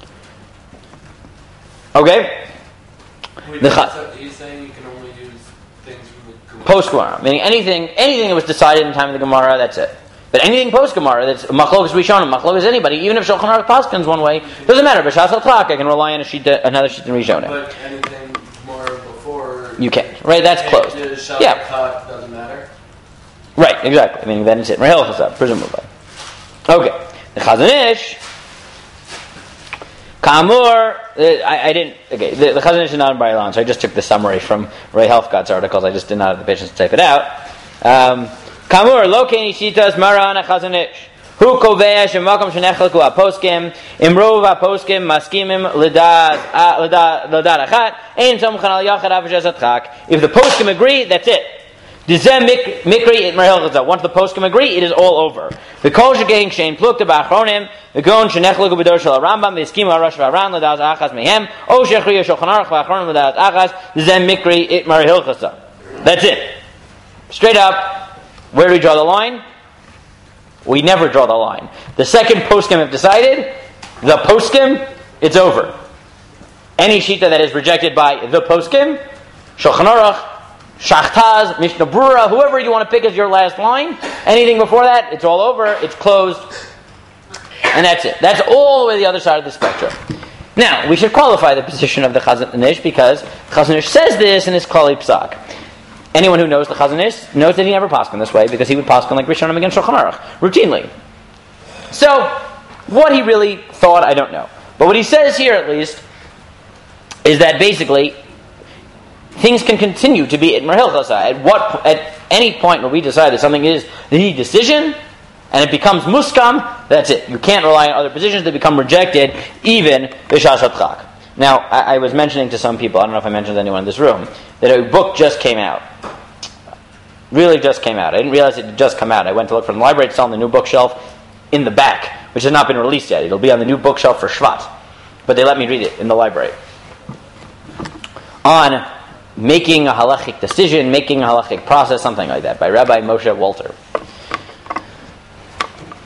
Okay? Wait, The he's, cha- he's saying you can only use things from the Gemara. Post Gemara, meaning anything, anything that was decided in the time of the Gemara, that's it. But anything post Gemara, that's machlokas rishonim, machlokas anybody, even if Shulchan Aruch paskins one way, doesn't matter. B'shas al-tlak, I can rely on a sheet, another sheet in rishonim. But anything more before You can't. Right? That's closed. Yeah. Doesn't matter. Right, exactly. I mean, then it's it. Rahel Chazab, presumably. Okay. The Chazon Ish, Kamur, uh, I, I didn't, okay, the, the Chazon Ish is not in Bar-Ilan, so I just took the summary from Ray Helfgott's articles. I just did not have the patience to type it out. Um, Kamur, lo kein shitas maran Chazon Ish. Hu kovea shemakom shenechelku aposkim imrov aposkim maskimim lidad lidad achat ein somchan al yachad avashas atchak. If the poskim agree, that's it. Dizem mikri it marhilchazah. Once the poskim agree, it is all over. The kol shegein shein plukta ba'achronim the gon shenechelku b'dor shel Rambam v'iskim ha'rosh v'aran lidad achas mehem o shechriya shulchan aruch v'achronim lidad achas dizem mikri it marhilchazah. That's it. Straight up. Where do we draw the line? We never draw the line. The second poskim have decided, the poskim, it's over. Any shita that is rejected by the poskim, Shulchan Aruch, Shachtaz, Mishnah Brura, whoever you want to pick as your last line, anything before that, it's all over, it's closed, and that's it. That's all the way to the other side of the spectrum. Now, we should qualify the position of the Chazon Ish because Chazon Ish says this in his Klali Psak. Anyone who knows the Chazon Ish knows that he never paskin this way because he would paskin like Rishonim against Shulchan Aruch routinely. So, what he really thought, I don't know. But what he says here, at least, is that basically things can continue to be at Merhilchasa. At what, at any point where we decide that something is the decision and it becomes muskam, that's it. You can't rely on other positions that become rejected, even b'shas hatchak. Now, I, I was mentioning to some people, I don't know if I mentioned to anyone in this room, that a book just came out. Really just came out. I didn't realize it had just come out. I went to look for the library. It's on the new bookshelf in the back, which has not been released yet. It'll be on the new bookshelf for Shvat. But they let me read it in the library. On making a halachic decision, making a halachic process, something like that, by Rabbi Moshe Walter.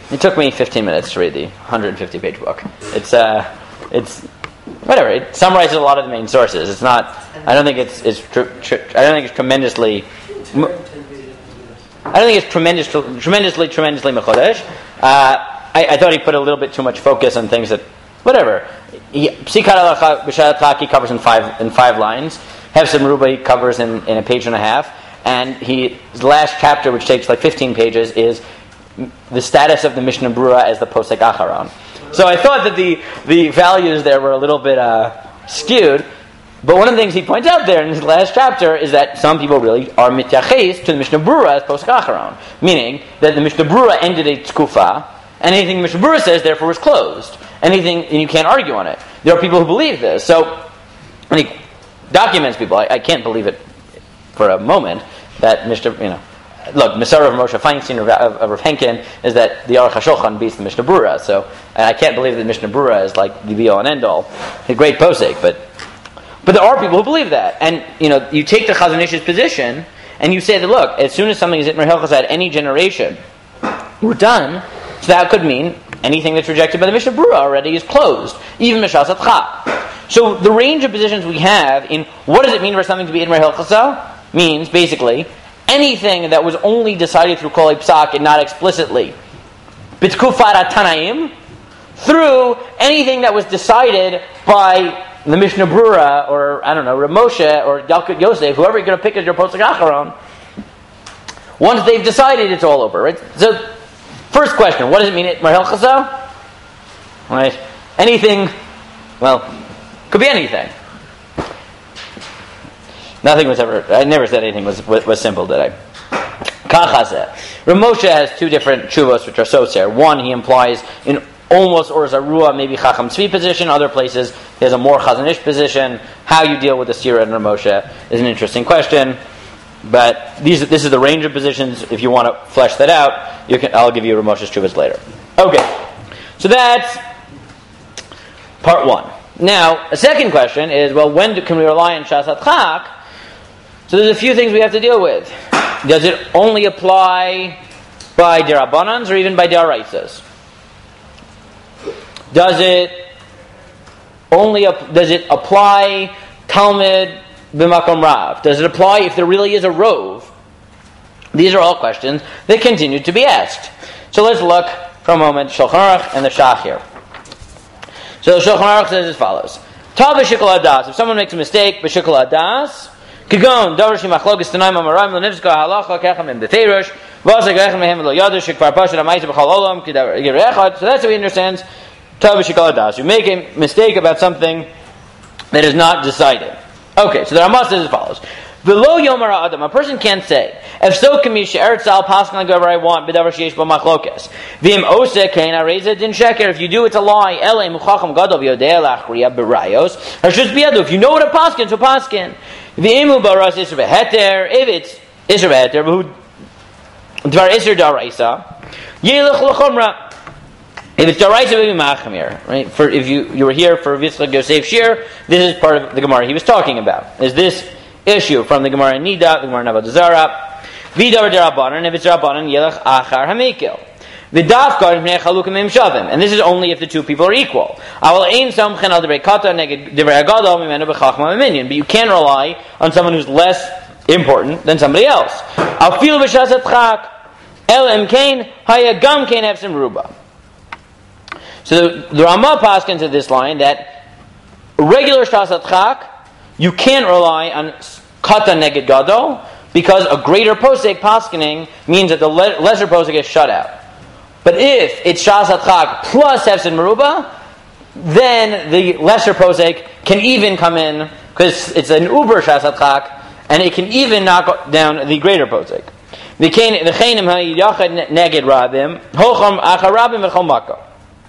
It took me fifteen minutes to read the one hundred fifty page book. It's uh, it's whatever. It summarizes a lot of the main sources. It's not. I don't think it's it's. Tr- tr- I don't think it's tremendously. I don't think it's tremendous, tremendously, tremendously mechodesh. Uh, I, I thought he put a little bit too much focus on things that, whatever. Psikat halacha b'shat halacha he covers in five in five lines. Hefsed Meruba he covers in, in a page and a half. And he, his last chapter, which takes like fifteen pages, is the status of the Mishnah Brura as the Posek Acharon. So I thought that the, the values there were a little bit uh, skewed. But one of the things he points out there in his last chapter is that some people really are mityaches to the Mishnah Brura as Posek Acharon. Meaning that the Mishnah Brura ended a tkufa, and anything the Mishnah Brura says therefore is closed. Anything, and you can't argue on it. There are people who believe this. So, and he documents people. I, I can't believe it for a moment that Mishnah, you know, look, Masara of Moshe Feinstein of, of, of Rav Henkin is that the Aruch HaShulchan beats the Mishnah Brura. So, and I can't believe that Mishnah Brura is like the be all and end all. A great posek, but but there are people who believe that. And you know, you take the Chazon Ish's position and you say that look, as soon as something is Itmar Hilchos at any generation, we're done. So that could mean anything that's rejected by the Mishnah Brura already is closed, even Mishas Atcha. So the range of positions we have in what does it mean for something to be Itmar Hilchosa means basically anything that was only decided through Kol Psak and not explicitly B'tkufat Tanaim, through anything that was decided by the Mishnah Brura or I don't know Rav Moshe or Yalkut Yosef, whoever you're going to pick as your Posek Acharon. Once they've decided, it's all over, right? So, first question: what does it mean Itmar Hilchosa? Right? Anything? Well, could be anything. Nothing was ever. I never said anything was was, was simple, did I? Kachazeh. Rav Moshe has two different tshuvos which are so there. One, he implies in almost or zarua, maybe Chacham Tzvi position. Other places, he has a more Chazon Ish position. How you deal with the Sira and Rav Moshe is an interesting question. But these, this is the range of positions. If you want to flesh that out, you can. I'll give you Rav Moshe's tshuvos later. Okay, so that's part one. Now, a second question is: well, when do, can we rely on Shas Atchak? So there's a few things we have to deal with. Does it only apply by Derabbanans or even by Deraisas? Does it only does it apply Talmud b'makom rav? Does it apply if there really is a rov? These are all questions that continue to be asked. So let's look for a moment Shulchan Aruch and the Shach here. So Shulchan Aruch says as follows: Tav b'shikol hadas. If someone makes a mistake b'shikol hadas, Kigon davar shemachlokes tanaim amarim lenivska halacha kechem im b'teirush v'asek echem mehem lo yadush shekvar pashat amayis b'chol olam kidavar ger echad. So that's what he understands. Tav b'shikol hadas. You make a mistake about something that is not decided. Okay, so the Ramah says as follows: V'lo yomar ha'adam. A person can't say, if so kamish she'eretz al paskan like whatever I want b'davar sheyesh b'machlokes v'im oseh kein areza din sheker. If you do, it's a lie. Elei muchacham gadol v'yodei lachriya b'rayos harshus biyadu. If you know what a paskin, so paskin. V'imu baras isra v'heter. If it's isra v'heter, who dvar isra daraisa yelech l'chomra. If it's daraisa, maybe machmir, right? For if you you were here for Yitzchak Yosef Shir, this is part of the Gemara he was talking about. Is this issue from the Gemara Nida, the Gemara Navod Zara, v'davar derabanan. If it's derabanan, yelech achar hamekil. V'dafkar mnei chalukim im shavim. And this is only if the two people are equal. Awal ein samchen al divrei kata neged divrei agadol mimenu b'chachma miminion. But you can't rely on someone who's less important than somebody else. Afil b'shas atchak el em kain haya gam kain hefsim ruba. So the, the Ramah paskins at this line that regular shas atchak you can't rely on kata neged gadol because a greater posek paskining means that the le- lesser posek is shut out. But if it's shas atchak plus hefsid meruba, then the lesser posek can even come in because it's an uber shas atchak, and it can even knock down the greater posek. The chayim ha'yachad neged rabim hocham achar rabim v'chol makom.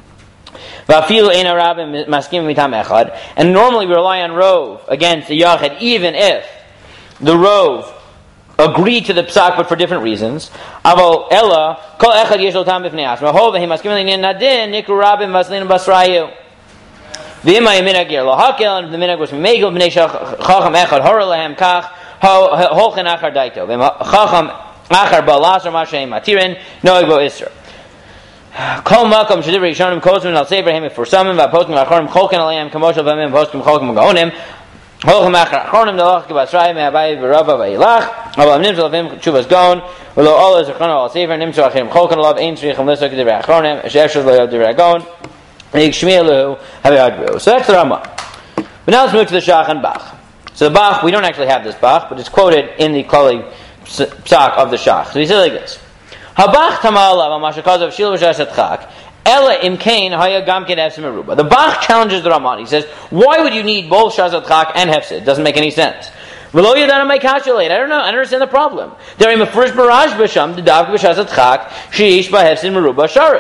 And normally we rely on rov against the yachid, even if the rov agree to the psak, but for different reasons. Aval ella kol echad yesh lo tam b'fnei asma hov v'hem maskim l'nyan nadin nikru rabim vaslin basrayu v'imay minag yer lo hakel, and the minag was megel b'nei chacham echad hora lehem kach holchen achar daito v'chacham achar balas or mashem matirin noig bo isra. Kol makom shedivrei Rishonim kozmin al sefer him for summon v'poskim achorim cholken aleim kamoshel v'amim poskim cholken m'gaonim holchem achar achorim dalach kibasrayim me'abayi v'rabba v'ilach aval nimtzul avim tshuvas gon v'lo ola zechron al sefer nimtzul achirim cholken alav ein tzrichim lisok divrei achorim she'efshul lo yod divrei gon v'yikshmielu havayadbu. So that's the Ramah. But now let's move to the Shach and Bach. So the Bach, we don't actually have this Bach, but it's quoted in the Kali Psak of the Shach. So he says like this: Habach tamalav amashakazav shil v'shasatchak ela imkain haya gamkin hefsim meruba. The Bach challenges the Ramah. He says, why would you need both shasatchak and hefsid? It doesn't make any sense. V'lo yadana may calculate. I don't know. I don't understand the problem. There im first barrage b'sham the davk b'shasatchak sheish b'hefsid meruba shari.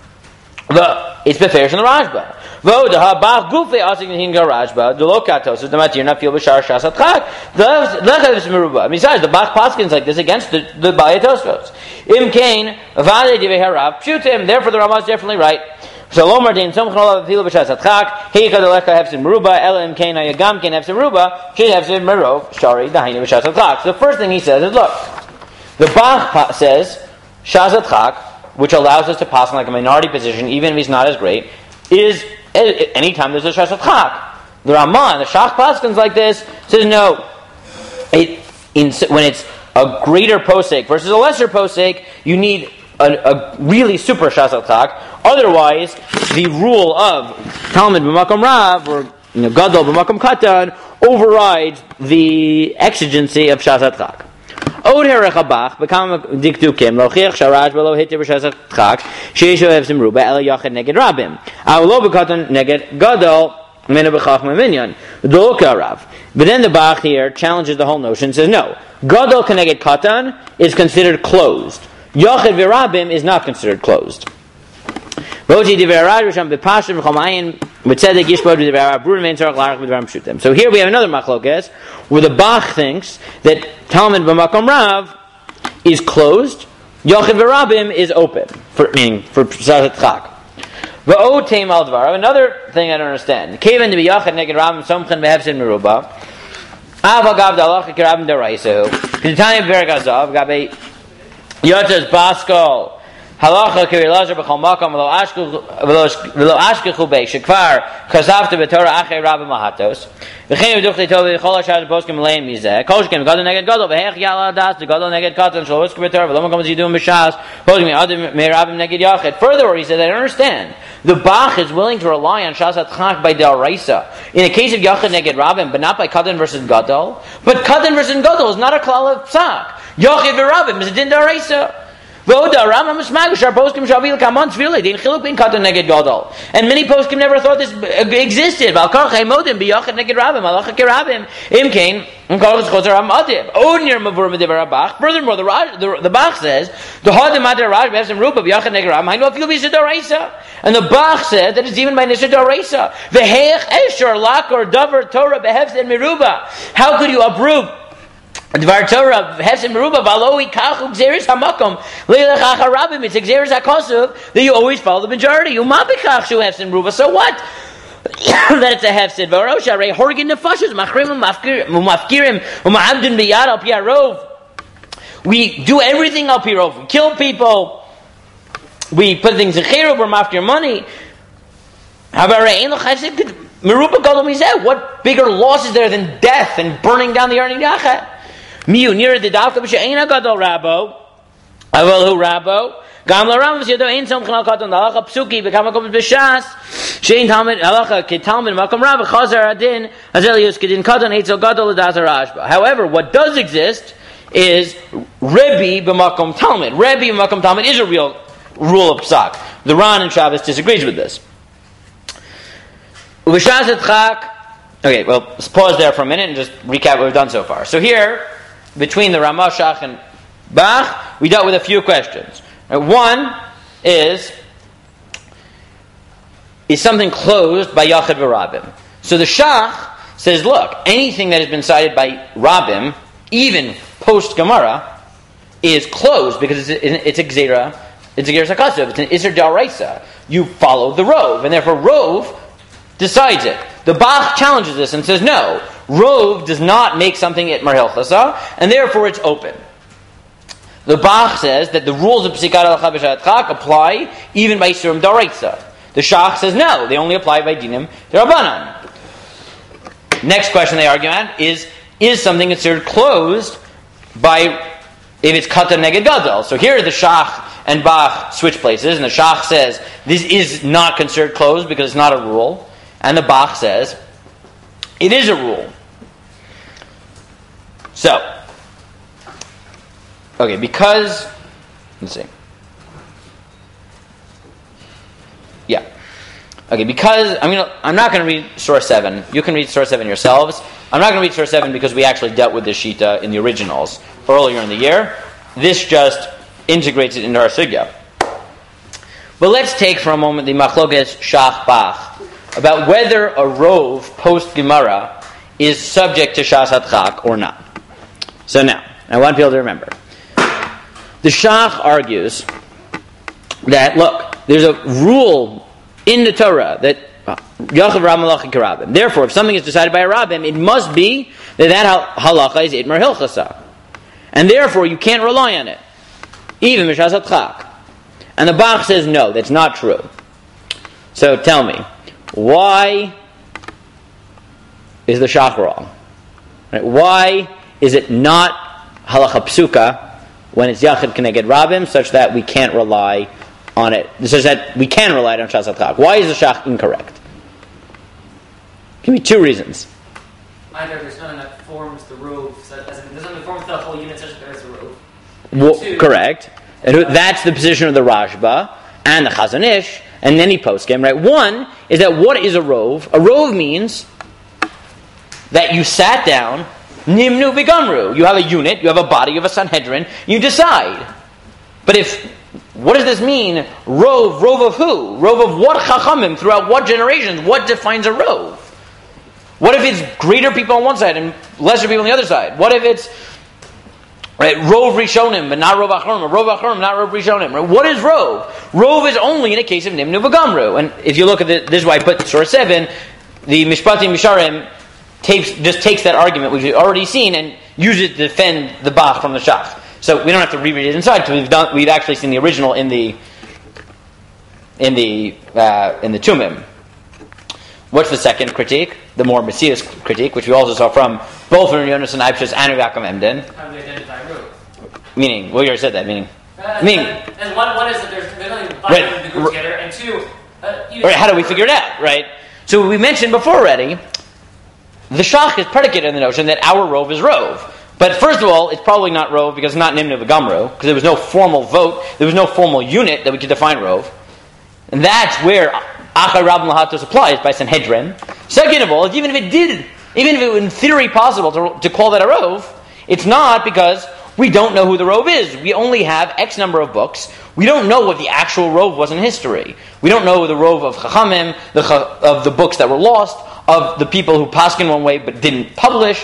The it's beferish in the Rashba. Vo the habach gufe asik in garajba the lokatos the matir not feel b'shar shasatchak the lechevs meruba. Besides, the Bach paskins like this against the the bayatosvos. Im kain vade dive harav pshutim. Therefore, the Ramah is definitely right. So lomar din some chnol feel b'shasatchak heika the lecha hefsim meruba ela im kain ayagam kain hefsim meruba she hefsim merov shari dahina b'shasatchak. So the first thing he says is, look, the Bach says shasatchak, which allows us to pass like a minority position, even if he's not as great, is anytime there's a shasatchak. The Ramah, the Shach paskins like this, says no. It in, when it's a greater posek versus a lesser posek, you need a, a really super shasatchak. Otherwise, the rule of Talmud b'makom rav or you know, gadol b'makom katan overrides the exigency of shasatchak. Od herachabach bekam dikdukim lochiach sharaj below hitir b'shasatchak sheisho hefsim ruba ela yachid neged rabim avlo bekatan neged gadol mena b'chachma minyan dolka rav. But then the Bach here challenges the whole notion, says no, gadol keneged katan is considered closed, yachid v'rabim is not considered closed. So here we have another machlokes where the Bach thinks that Talmud b'makom rav is closed, Yochid v'rabim is open, for, meaning for shasatchak. Another thing I don't understand. Kevan to be Yochid neged rabim somchen behefsin meruba. Avagav dalacha kirabim deraisehu. K'titani b'vergazav gabe yotzes baskol. Halacha kirilazar b'chol makom v'lo ashkechu bei shekvar kazavta b'torah achei rabbi mahatos v'chein v'duchli tovi v'chol hashad poskim leim mizeh kol shkem gadol neged gadol v'hech yala adas gadol neged katan shlo uskim b'torah v'lo makom zidum b'shas poskim adim me'rabim neged yachid. Furthermore, he says, I don't understand. The Bach is willing to rely on shasatchak by daraisa in a case of yachid neged rabim, but not by katan versus gadol. But katan versus gadol is not a klal of psak. Yachid v'rabim is a din daraisa. And many poskim never thought this existed. Furthermore, the, the, the Bach says, and the Bach says that it's even by Nisha Daraisa. How could you uproot Dvar Torah hefsim meruba v'alo ikachu gzeres hamakom leilach acharabim. It's gzeres hakosuv that you always follow the majority. Umabikach shu hefsim meruba. So what? That it's a hefsid. V'rosh arei horgin nefashos machrim umafkirim uma'abdin biyad al piyarov. We do everything al piyarov. We kill people. We put things in chirub or mafkir money. Havarei ein l'chaysim meruba gadol mizeh. What bigger loss is there than death and burning down the Arni Yachet? Miu near the dafka b'she'ein gadol rabo, aval hu rabo. Gam l'rambam v'yado ein som chenal katan halacha psuki v'kamakom b'shas she'ein talmud halacha ketalmud makom rab v'chazar adin azelius kedin katan eitzel gadol l'dazar ashba. However, what does exist is Rebbe b'makom talmud. Rebbe b'makom talmud is a real rule of psak. The Ran and Shabbos disagrees with this. Uv'shasatchak. Okay, well, let's pause there for a minute and just recap what we've done so far. So here, between the Ramah, Shach, and Bach, we dealt with a few questions. One is, is something closed by Yachid v'Rabim? So the Shach says, look, anything that has been cited by Rabim, even post-Gemara, is closed because it's, it's a Gzera, it's a Gzera Sakasuv, it's an Isser D'Oraisa. You follow the Rov, and therefore Rov decides it. The Bach challenges this and says, no, Rov does not make something at Mar Hilchasa, and therefore it's open. The Bach says that the rules of Psikat Halacha B'Shat Chak apply even by Isurim D'Oraisa. The Shach says no, they only apply by Dinim D'Rabbanan. Next question they argue on is, is something considered closed by, if it's Katan Neged Gadol? So here the Shach and Bach switch places, and the Shach says this is not considered closed because it's not a rule, and the Bach says it is a rule. So, okay, because, let's see. Yeah. Okay, because I'm gonna I'm not gonna read Surah seven. You can read Surah seven yourselves. I'm not gonna read Surah seven because we actually dealt with this Shita in the originals earlier in the year. This just integrates it into our sugya. But let's take for a moment the Machlokas Shach Bach about whether a rov post Gemara is subject to Shas Hatchak or not. So now, I want people to remember. The Shach argues that, look, there's a rule in the Torah that Yachav Ramalach Karabim. Therefore, if something is decided by a Rabbim, it must be that that halacha is Idmar Hilchasa. And therefore, you can't rely on it, even Mishas Hatchak. And the Bach says, no, that's not true. So tell me, why is the Shach wrong? Right? Why is it not halacha psuka when it's Yachid Keneged Rabbim, such that we can't rely on it, such that we can rely on Shas Hatchak? Why is the Shach incorrect? Give me two reasons. Either there's none that forms the rove, so as in, there's none that forms the whole unit such that there's a rove. Well, two, correct. And that's the position of the Rashba and the Chazon Ish and any poskim, right? One is that what is a rove? A rove means that you sat down, nimnu v'gamru. You have a unit, you have a body, you have a Sanhedrin, you decide. But if, what does this mean? Rove, rove of who? Rove of what chachamim throughout what generations? What defines a rove? What if it's greater people on one side and lesser people on the other side? What if it's right, rove rishonim but not rove acharonim, or rove acharonim not rove rishonim? Right? What is rove? Rove is only in a case of nimnu v'gamru. And if you look at the, this is why I put Surah seven, the Mishpatim Misharim takes, just takes that argument which we've already seen and uses it to defend the Bach from the Shach. So we don't have to reread it inside because we've done we've actually seen the original in the in the uh, in the Tumim. What's the second critique? The more Messias critique, which we also saw from both Rav Yonasan Eibshas and Rav Yaakov Emden. How do we identify rove? Meaning, well, you already said that. Meaning, Uh, meaning. and, and one, one is that there's there's only five Right. of the group together, and two, uh, you Right, how do we figure it out? Right. So we mentioned before already. The Shach is predicated on the notion that our rove is rove. But first of all, it's probably not rove because it's not nimnu v'gamru, because there was no formal vote, there was no formal unit that we could define rove. And that's where Achar Rabbim Lahatos applies by Sanhedrin. Second of all, even if it did, even if it was in theory possible to, to call that a rove, it's not because we don't know who the rove is. We only have X number of books. We don't know what the actual rove was in history. We don't know the rove of Chachamim, the, of the books that were lost, of the people who paskin one way but didn't publish.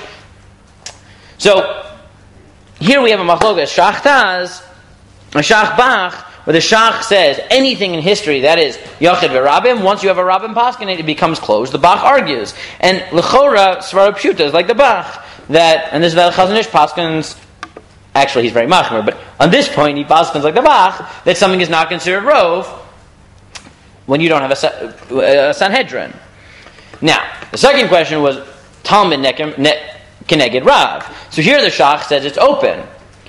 So, here we have a machlokas Shach Taz, a Shach Bach, where the Shach says anything in history that is Yachid v'Rabbim, once you have a Rabbim paskin, it becomes closed. The Bach argues. And L'chora, Svara Pshuta is like the Bach, that, and this is the Chazon Ish paskins, actually he's very machmer, but on this point he paskins like the Bach, that something is not considered rove when you don't have a, a Sanhedrin. Now, the second question was Talmud Nekem, ne, Keneged Rav. So here the Shach says it's open.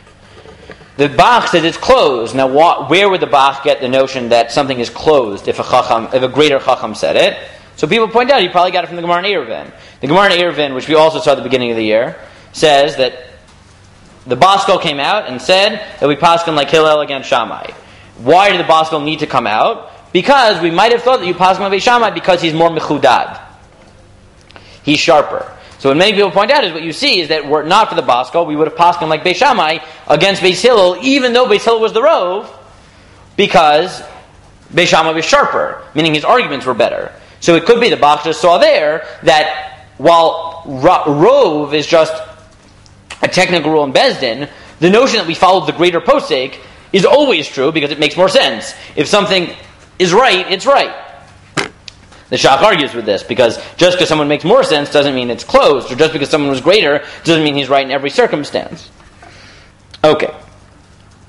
The Bach says it's closed. Now, what, where would the Bach get the notion that something is closed if a Chacham, if a greater Chacham said it? So people point out he probably got it from the Gemara in Eruvin. The Gemara in Eruvin, which we also saw at the beginning of the year, says that the Baskel came out and said that we paskin like Hillel against Shammai. Why did the Baskel need to come out? Because we might have thought that you paskin like Shammai because he's more mechudad. He's sharper. So what many people point out is what you see is that were it not for the Baskel, we would have paskin like Beis Shammai against Beis Hillel, even though Beis Hillel was the rove, because Beis Shammai was sharper, meaning his arguments were better. So it could be the Bach just saw there that while rove is just a technical rule in Bezdin, the notion that we followed the greater posek is always true because it makes more sense. If something is right, it's right. The Shach argues with this because just because someone makes more sense doesn't mean it's closed, or just because someone was greater doesn't mean he's right in every circumstance. Okay.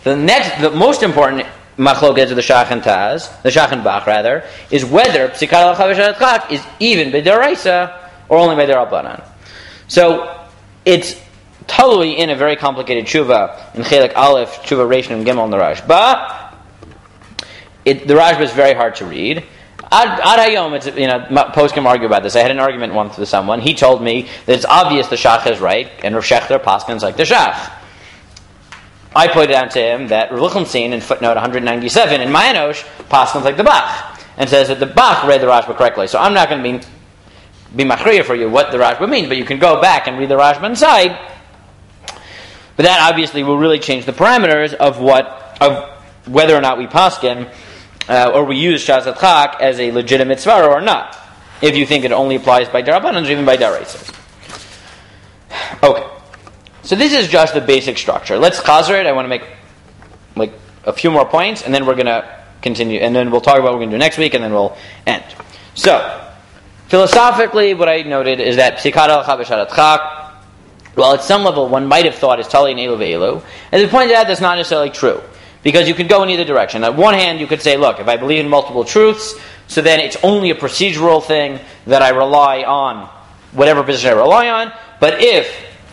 The next, the most important machloket of the Shach and Taz, the Shach and Bach rather, is whether Psikat Halacha B'Shalat Chak is even b'Daraisa or only b'Darabanan. So it's totally in a very complicated tshuva in Chelek Aleph, tshuva Reish and Gimel in the Rashba. It, the Rashba is very hard to read. Ad, ad hayom, it's, you know, poskim argue about this. I had an argument once with someone. He told me that it's obvious the Shach is right, and Rav Shechter paskins like the Shach. I pointed out to him that Rav Lichtenstein in footnote one ninety-seven in Mayanosh paskins like the Bach, and says that the Bach read the Rashba correctly. So I'm not going to be be machriya for you what the Rashba means, but you can go back and read the Rashba inside. But that obviously will really change the parameters of what of whether or not we paskin uh, or we use Shasat Chak as a legitimate svara or not. If you think it only applies by Darabanan or even by Daraisa. Okay. So this is just the basic structure. Let's chazer it. I want to make like a few more points, and then we're going to continue, and then we'll talk about what we're going to do next week, and then we'll end. So, philosophically, what I noted is that Psikat Halacha B'Shalat Chak, well, at some level, one might have thought is Tali and Elu Ve'elu. As we pointed out, that's not necessarily true, because you could go in either direction. On one hand, you could say, look, if I believe in multiple truths, so then it's only a procedural thing that I rely on, whatever position I rely on, but if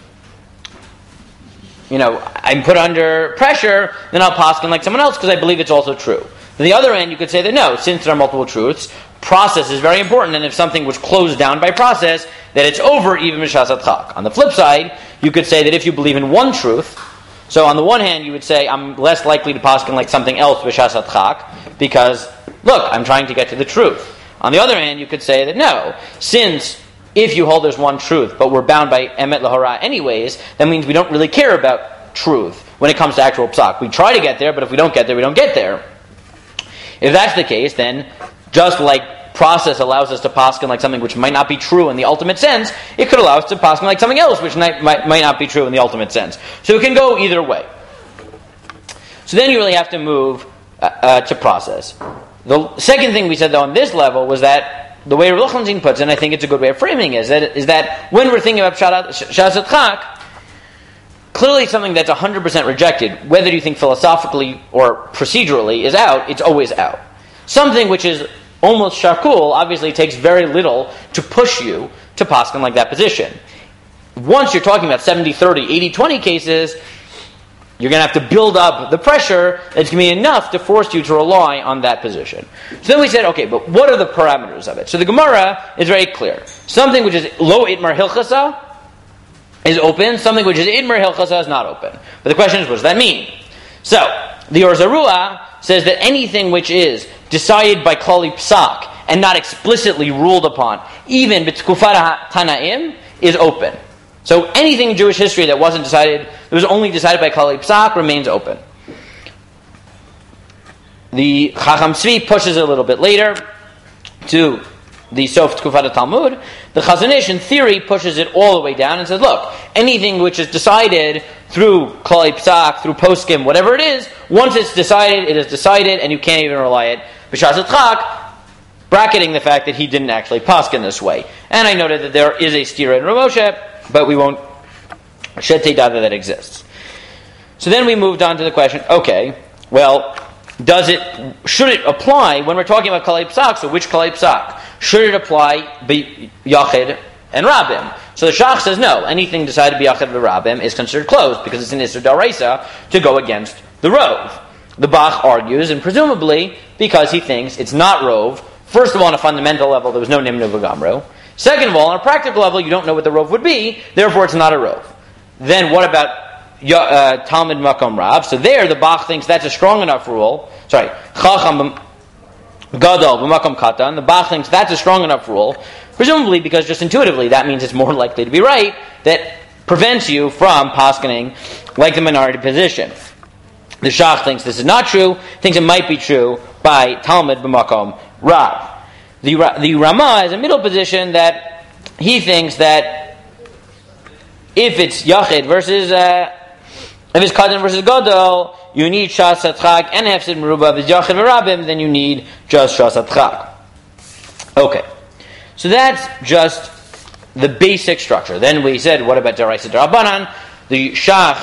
you know, I'm put under pressure, then I'll paskin like someone else because I believe it's also true. On the other end, you could say that no, since there are multiple truths, process is very important, and if something was closed down by process, that it's over even Mishasat Chak. On the flip side, you could say that if you believe in one truth, so on the one hand, you would say, I'm less likely to paskin like something else Mishasat Chak, because, look, I'm trying to get to the truth. On the other hand, you could say that no, since if you hold there's one truth, but we're bound by emet lahora anyways, that means we don't really care about truth when it comes to actual psak. We try to get there, but if we don't get there, we don't get there. If that's the case, then just like process allows us to paskin like something which might not be true in the ultimate sense, it could allow us to paskin like something else which might, might, might not be true in the ultimate sense. So it can go either way. So then you really have to move uh, uh, to process. The second thing we said though on this level was that the way Rav Lichtenstein puts it, and I think it's a good way of framing it, is that, is that when we're thinking about Shasat Chak, clearly something that's one hundred percent rejected, whether you think philosophically or procedurally, is out, it's always out. Something which is almost shakul, obviously takes very little to push you to paskin like that position. Once you're talking about seventy thirty, eighty twenty cases, you're going to have to build up the pressure that's going to be enough to force you to rely on that position. So then we said, okay, but what are the parameters of it? So the Gemara is very clear. Something which is lo itmar hilchasa is open. Something which is idmar hilchasa is not open. But the question is, what does that mean? So, the Or Zarua says that anything which is decided by klali psak and not explicitly ruled upon, even b'tkufat tanaim, is open. So anything in Jewish history that wasn't decided, that was only decided by Klali Psak, remains open. The Chacham Tzvi pushes it a little bit later to the Sof Tkufat Talmud. The Chazon Ish, in theory, pushes it all the way down and says, look, anything which is decided through Klali Psak, through Poskim, whatever it is, once it's decided, it is decided, and you can't even rely it. B'Shasat Chak, bracketing the fact that he didn't actually paskin this way. And I noted that there is a stira in Rav Moshe, but we won't shed teidada that exists. So then we moved on to the question, okay, well, does it, should it apply when we're talking about Kalei Psak, so which Kalei Psak? Should it apply be Yachid and Rabim? So the Shach says no, anything decided to be Yachid and Rabim is considered closed because it's an Isser D'Oraisa to go against the Rov. The Bach argues, and presumably because he thinks it's not Rov, first of all on a fundamental level there was no Nimnu V'Gamru. Second of all, on a practical level, you don't know what the rov would be, therefore it's not a rov. Then what about uh, Talmud Makom Rav? So there, the Bach thinks that's a strong enough rule. Sorry, Chacham Gadol B'Makom Katan. The Bach thinks that's a strong enough rule, presumably because just intuitively that means it's more likely to be right, that prevents you from paskening like the minority position. The Shach thinks this is not true, thinks it might be true by Talmud B'Makom Rav. The, the Ramah has a middle position that he thinks that if it's Yachid versus, uh, if it's Katan versus Gadol, you need Shasat Chak and Hefsid Meruba. If it's Yachid V'Rabim, then you need just Shasat Chak. Okay. So that's just the basic structure. Then we said, what about Daraisa D'Rabbanan? The Shach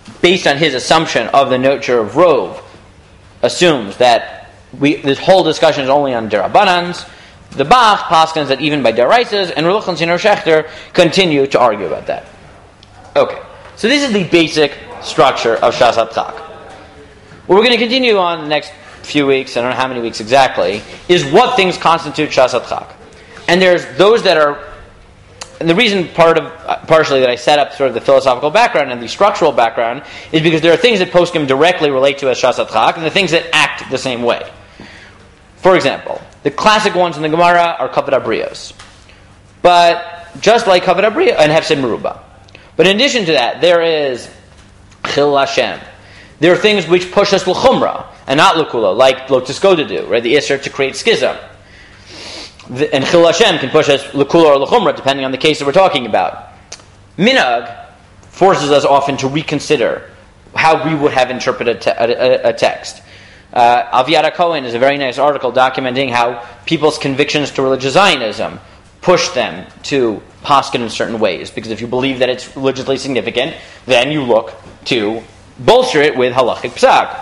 based on his assumption of the nature of Rove, assumes that we this whole discussion is only on Derabanans. The Bach paskins that even by Deraisas, and Ruluch and Sinor Shechter continue to argue about that. Okay, so this is the basic structure of Shas HaTchak. What we're going to continue on the next few weeks, I don't know how many weeks exactly, is what things constitute Shas HaTchak. And there's those that are, and the reason part of uh, partially that I set up sort of the philosophical background and the structural background is because there are things that poskim directly relate to as Shas HaTchak and the things that act the same way. For example, the classic ones in the Gemara are Kavod Abrios. But just like Kavod Abrios and Hefsed Meruba. But in addition to that, there is Chil Hashem. There are things which push us l'chumra and not l'kula, like lo tiskoda do, right? The Isser to create schism. The, and Chil Hashem can push us l'kula or l'chumra, depending on the case that we're talking about. Minhag forces us often to reconsider how we would have interpreted a, te- a, a, a text. Uh, Aviada Cohen is a very nice article documenting how people's convictions to religious Zionism push them to paskin in certain ways. Because if you believe that it's religiously significant, then you look to bolster it with halachic psak.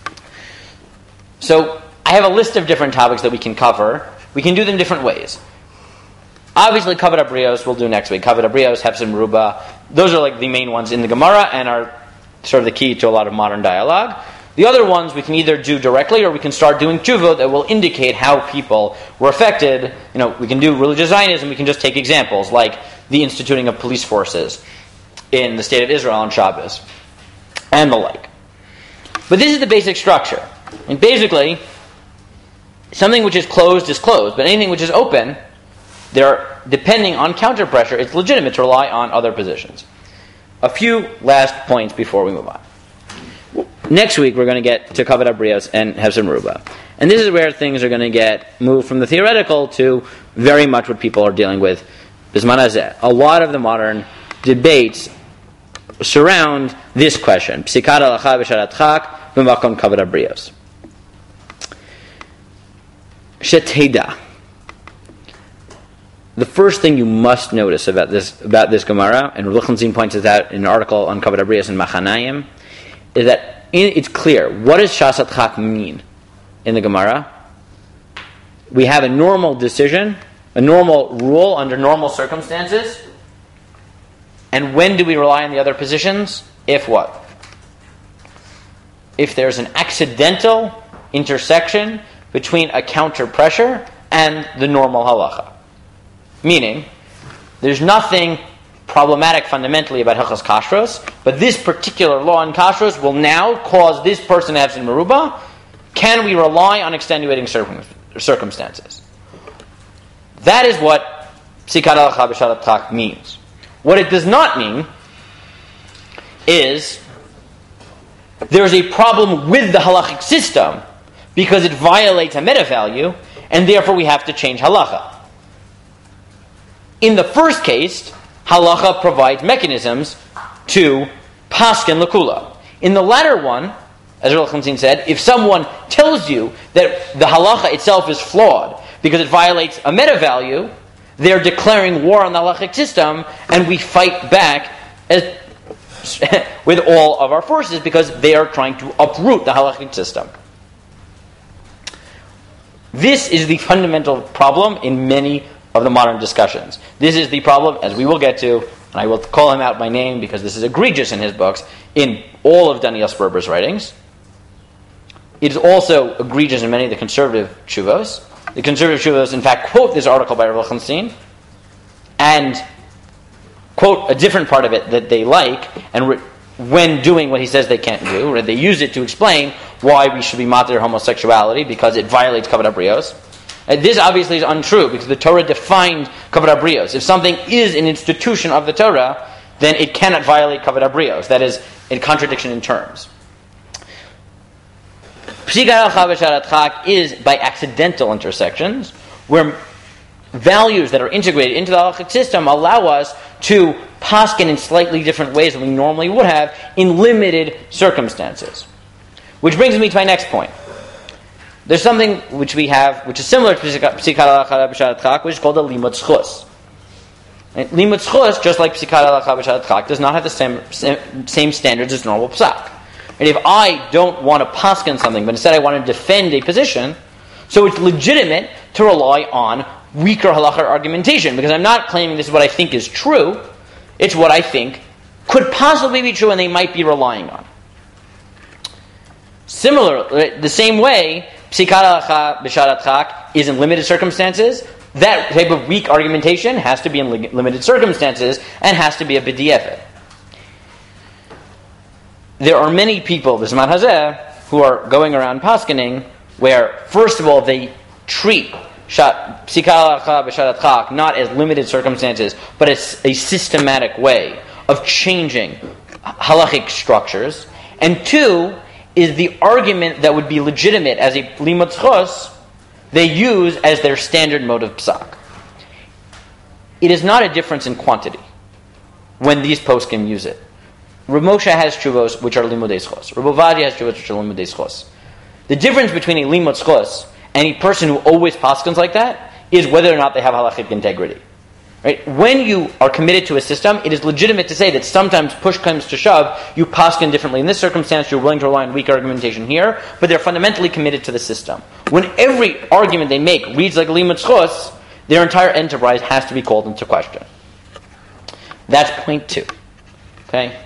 So I have a list of different topics that we can cover. We can do them different ways. Obviously, Kavod Abrios we'll do next week. Kavod Abrios, Hefsed Meruba. Those are like the main ones in the Gemara and are sort of the key to a lot of modern dialogue. The other ones we can either do directly or we can start doing tshuva that will indicate how people were affected. You know, we can do religious Zionism, we can just take examples like the instituting of police forces in the state of Israel on Shabbos and the like. But this is the basic structure. And basically, something which is closed is closed, but anything which is open, there are, depending on counter pressure, it's legitimate to rely on other positions. A few last points before we move on. Next week, we're going to get to Kavod Abrios and Hefsed Meruba. And this is where things are going to get moved from the theoretical to very much what people are dealing with. Bisman hazeh. A lot of the modern debates surround this question. Psikat halacha b'shat HaTchak b'makom Kavod Abrios. Sheteda. The first thing you must notice about this about this Gemara, and Rav Lichtenstein points this out in an article on Kavod Abrios and Machanayim, is that in, it's clear. What does Shas HaTchak mean in the Gemara? We have a normal decision, a normal rule under normal circumstances. And when do we rely on the other positions? If what? If there's an accidental intersection between a counter pressure and the normal halacha. Meaning, there's nothing problematic fundamentally about Hilchos Kashrus, but this particular law in Kashrus will now cause this person to have Hefsed Meruba. Can we rely on extenuating circum- circumstances? That is what Psikat halacha b'shat HaTchak means. What it does not mean is there's a problem with the halachic system because it violates a meta value, and therefore we have to change halacha. In the first case, halacha provides mechanisms to paskin l'kula. In the latter one, as Rav Lichtenstein said, if someone tells you that the halacha itself is flawed because it violates a meta value, they're declaring war on the halachic system, and we fight back as, with all of our forces because they are trying to uproot the halachic system. This is the fundamental problem in many of the modern discussions. This is the problem, as we will get to, and I will call him out by name because this is egregious in his books, in all of Daniel Sperber's writings. It is also egregious in many of the conservative tshuvos. The conservative tshuvos, in fact, quote this article by Rav Lichtenstein and quote a different part of it that they like, and re- when doing what he says they can't do, or they use it to explain why we should be matir homosexuality because it violates Kavod Abrios. And this obviously is untrue because the Torah defined Kavod Abrios. If something is an institution of the Torah, then it cannot violate Kavod Abrios. That is a contradiction in terms. Psikat halacha b'shat HaTchak is by accidental intersections, where values that are integrated into the halachic system allow us to paskin in slightly different ways than we normally would have in limited circumstances. Which brings me to my next point. There's something which we have, which is similar to Psikat halacha b'shat HaTchak, which is called a limud zchus. Right? Limud Schus, just like Psikat Halacha B'Shalat Chak, does not have the same, same standards as normal Psak. And if I don't want to paskin something, but instead I want to defend a position, so it's legitimate to rely on weaker halacha argumentation, because I'm not claiming this is what I think is true, it's what I think could possibly be true and they might be relying on. Similar, the same way, Psikat Halacha B'Shalat Chak is in limited circumstances. That type of weak argumentation has to be in li- limited circumstances and has to be a b'di'evet. There are many people, B'zman Hazeh, who are going around paskening, where, first of all, they treat Psikat Halacha B'Shalat Chak not as limited circumstances, but as a systematic way of changing halachic structures. And two, is the argument that would be legitimate as a limud schos, they use as their standard mode of psak. It is not a difference in quantity when these poskim use it. Rav Moshe has tshuvos which are limudei schos. Rav Ovadia has tshuvos which are limudei schos. The difference between a limud schos and a person who always paskins like that is whether or not they have halachic integrity. Right? When you are committed to a system, it is legitimate to say that sometimes push comes to shove, you paskin differently. In this circumstance, you're willing to rely on weak argumentation here, but they're fundamentally committed to the system. When every argument they make reads like limud schos, their entire enterprise has to be called into question. That's point two. Okay?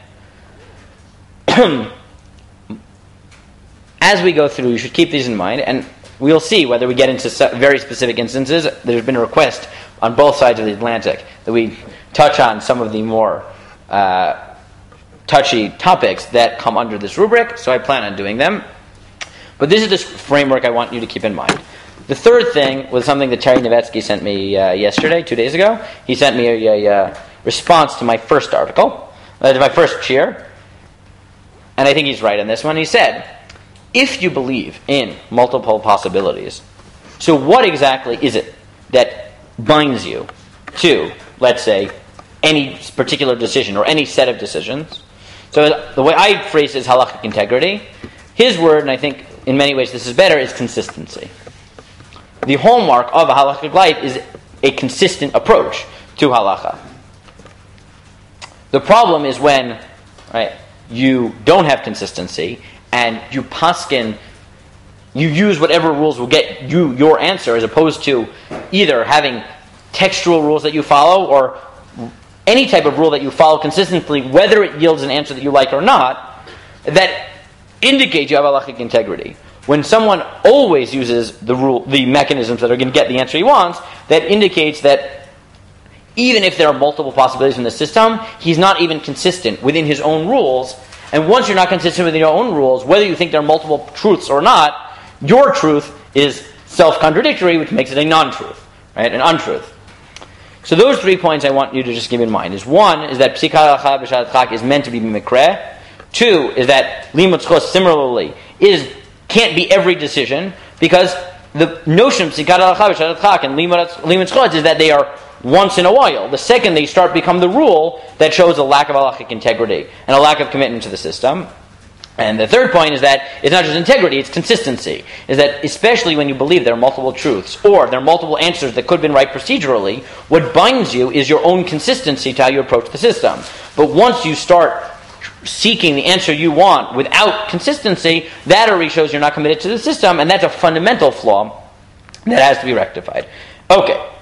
As we go through, you should keep these in mind, and we'll see whether we get into very specific instances. There's been a request on both sides of the Atlantic that we touch on some of the more uh, touchy topics that come under this rubric, so I plan on doing them. But this is the framework I want you to keep in mind. The third thing was something that Terry Nevetsky sent me uh, yesterday, two days ago. He sent me a, a, a response to my first article, uh, to my first cheer, and I think he's right on this one. He said, if you believe in multiple possibilities, so what exactly is it that binds you to, let's say, any particular decision or any set of decisions? So the way I phrase it is halachic integrity. His word, and I think in many ways this is better, is consistency. The hallmark of a halachic life is a consistent approach to halacha. The problem is when, right, you don't have consistency and you paskin, you use whatever rules will get you your answer, as opposed to either having textual rules that you follow or any type of rule that you follow consistently, whether it yields an answer that you like or not, that indicates you have halachic integrity. When someone always uses the rule, the mechanisms that are going to get the answer he wants, that indicates that even if there are multiple possibilities in the system, he's not even consistent within his own rules. And once you're not consistent with your own rules, whether you think there are multiple truths or not, your truth is self-contradictory, which makes it a non-truth, right? An untruth. So those three points I want you to just keep in mind. Is one, is that Psikat Halacha B'Shalat Chak is meant to be mikreh. Two, is that Limud Schos similarly is can't be every decision, because the notion of Psikat Halacha B'Shalat Chak and Limud Schos is that they are once in a while. The second they start become the rule, that shows a lack of halachic integrity and a lack of commitment to the system. And the third point is that it's not just integrity, it's consistency. Is that especially when you believe there are multiple truths or there are multiple answers that could have been right procedurally, what binds you is your own consistency to how you approach the system. But once you start seeking the answer you want without consistency, that already shows you're not committed to the system, and that's a fundamental flaw that has to be rectified. Okay.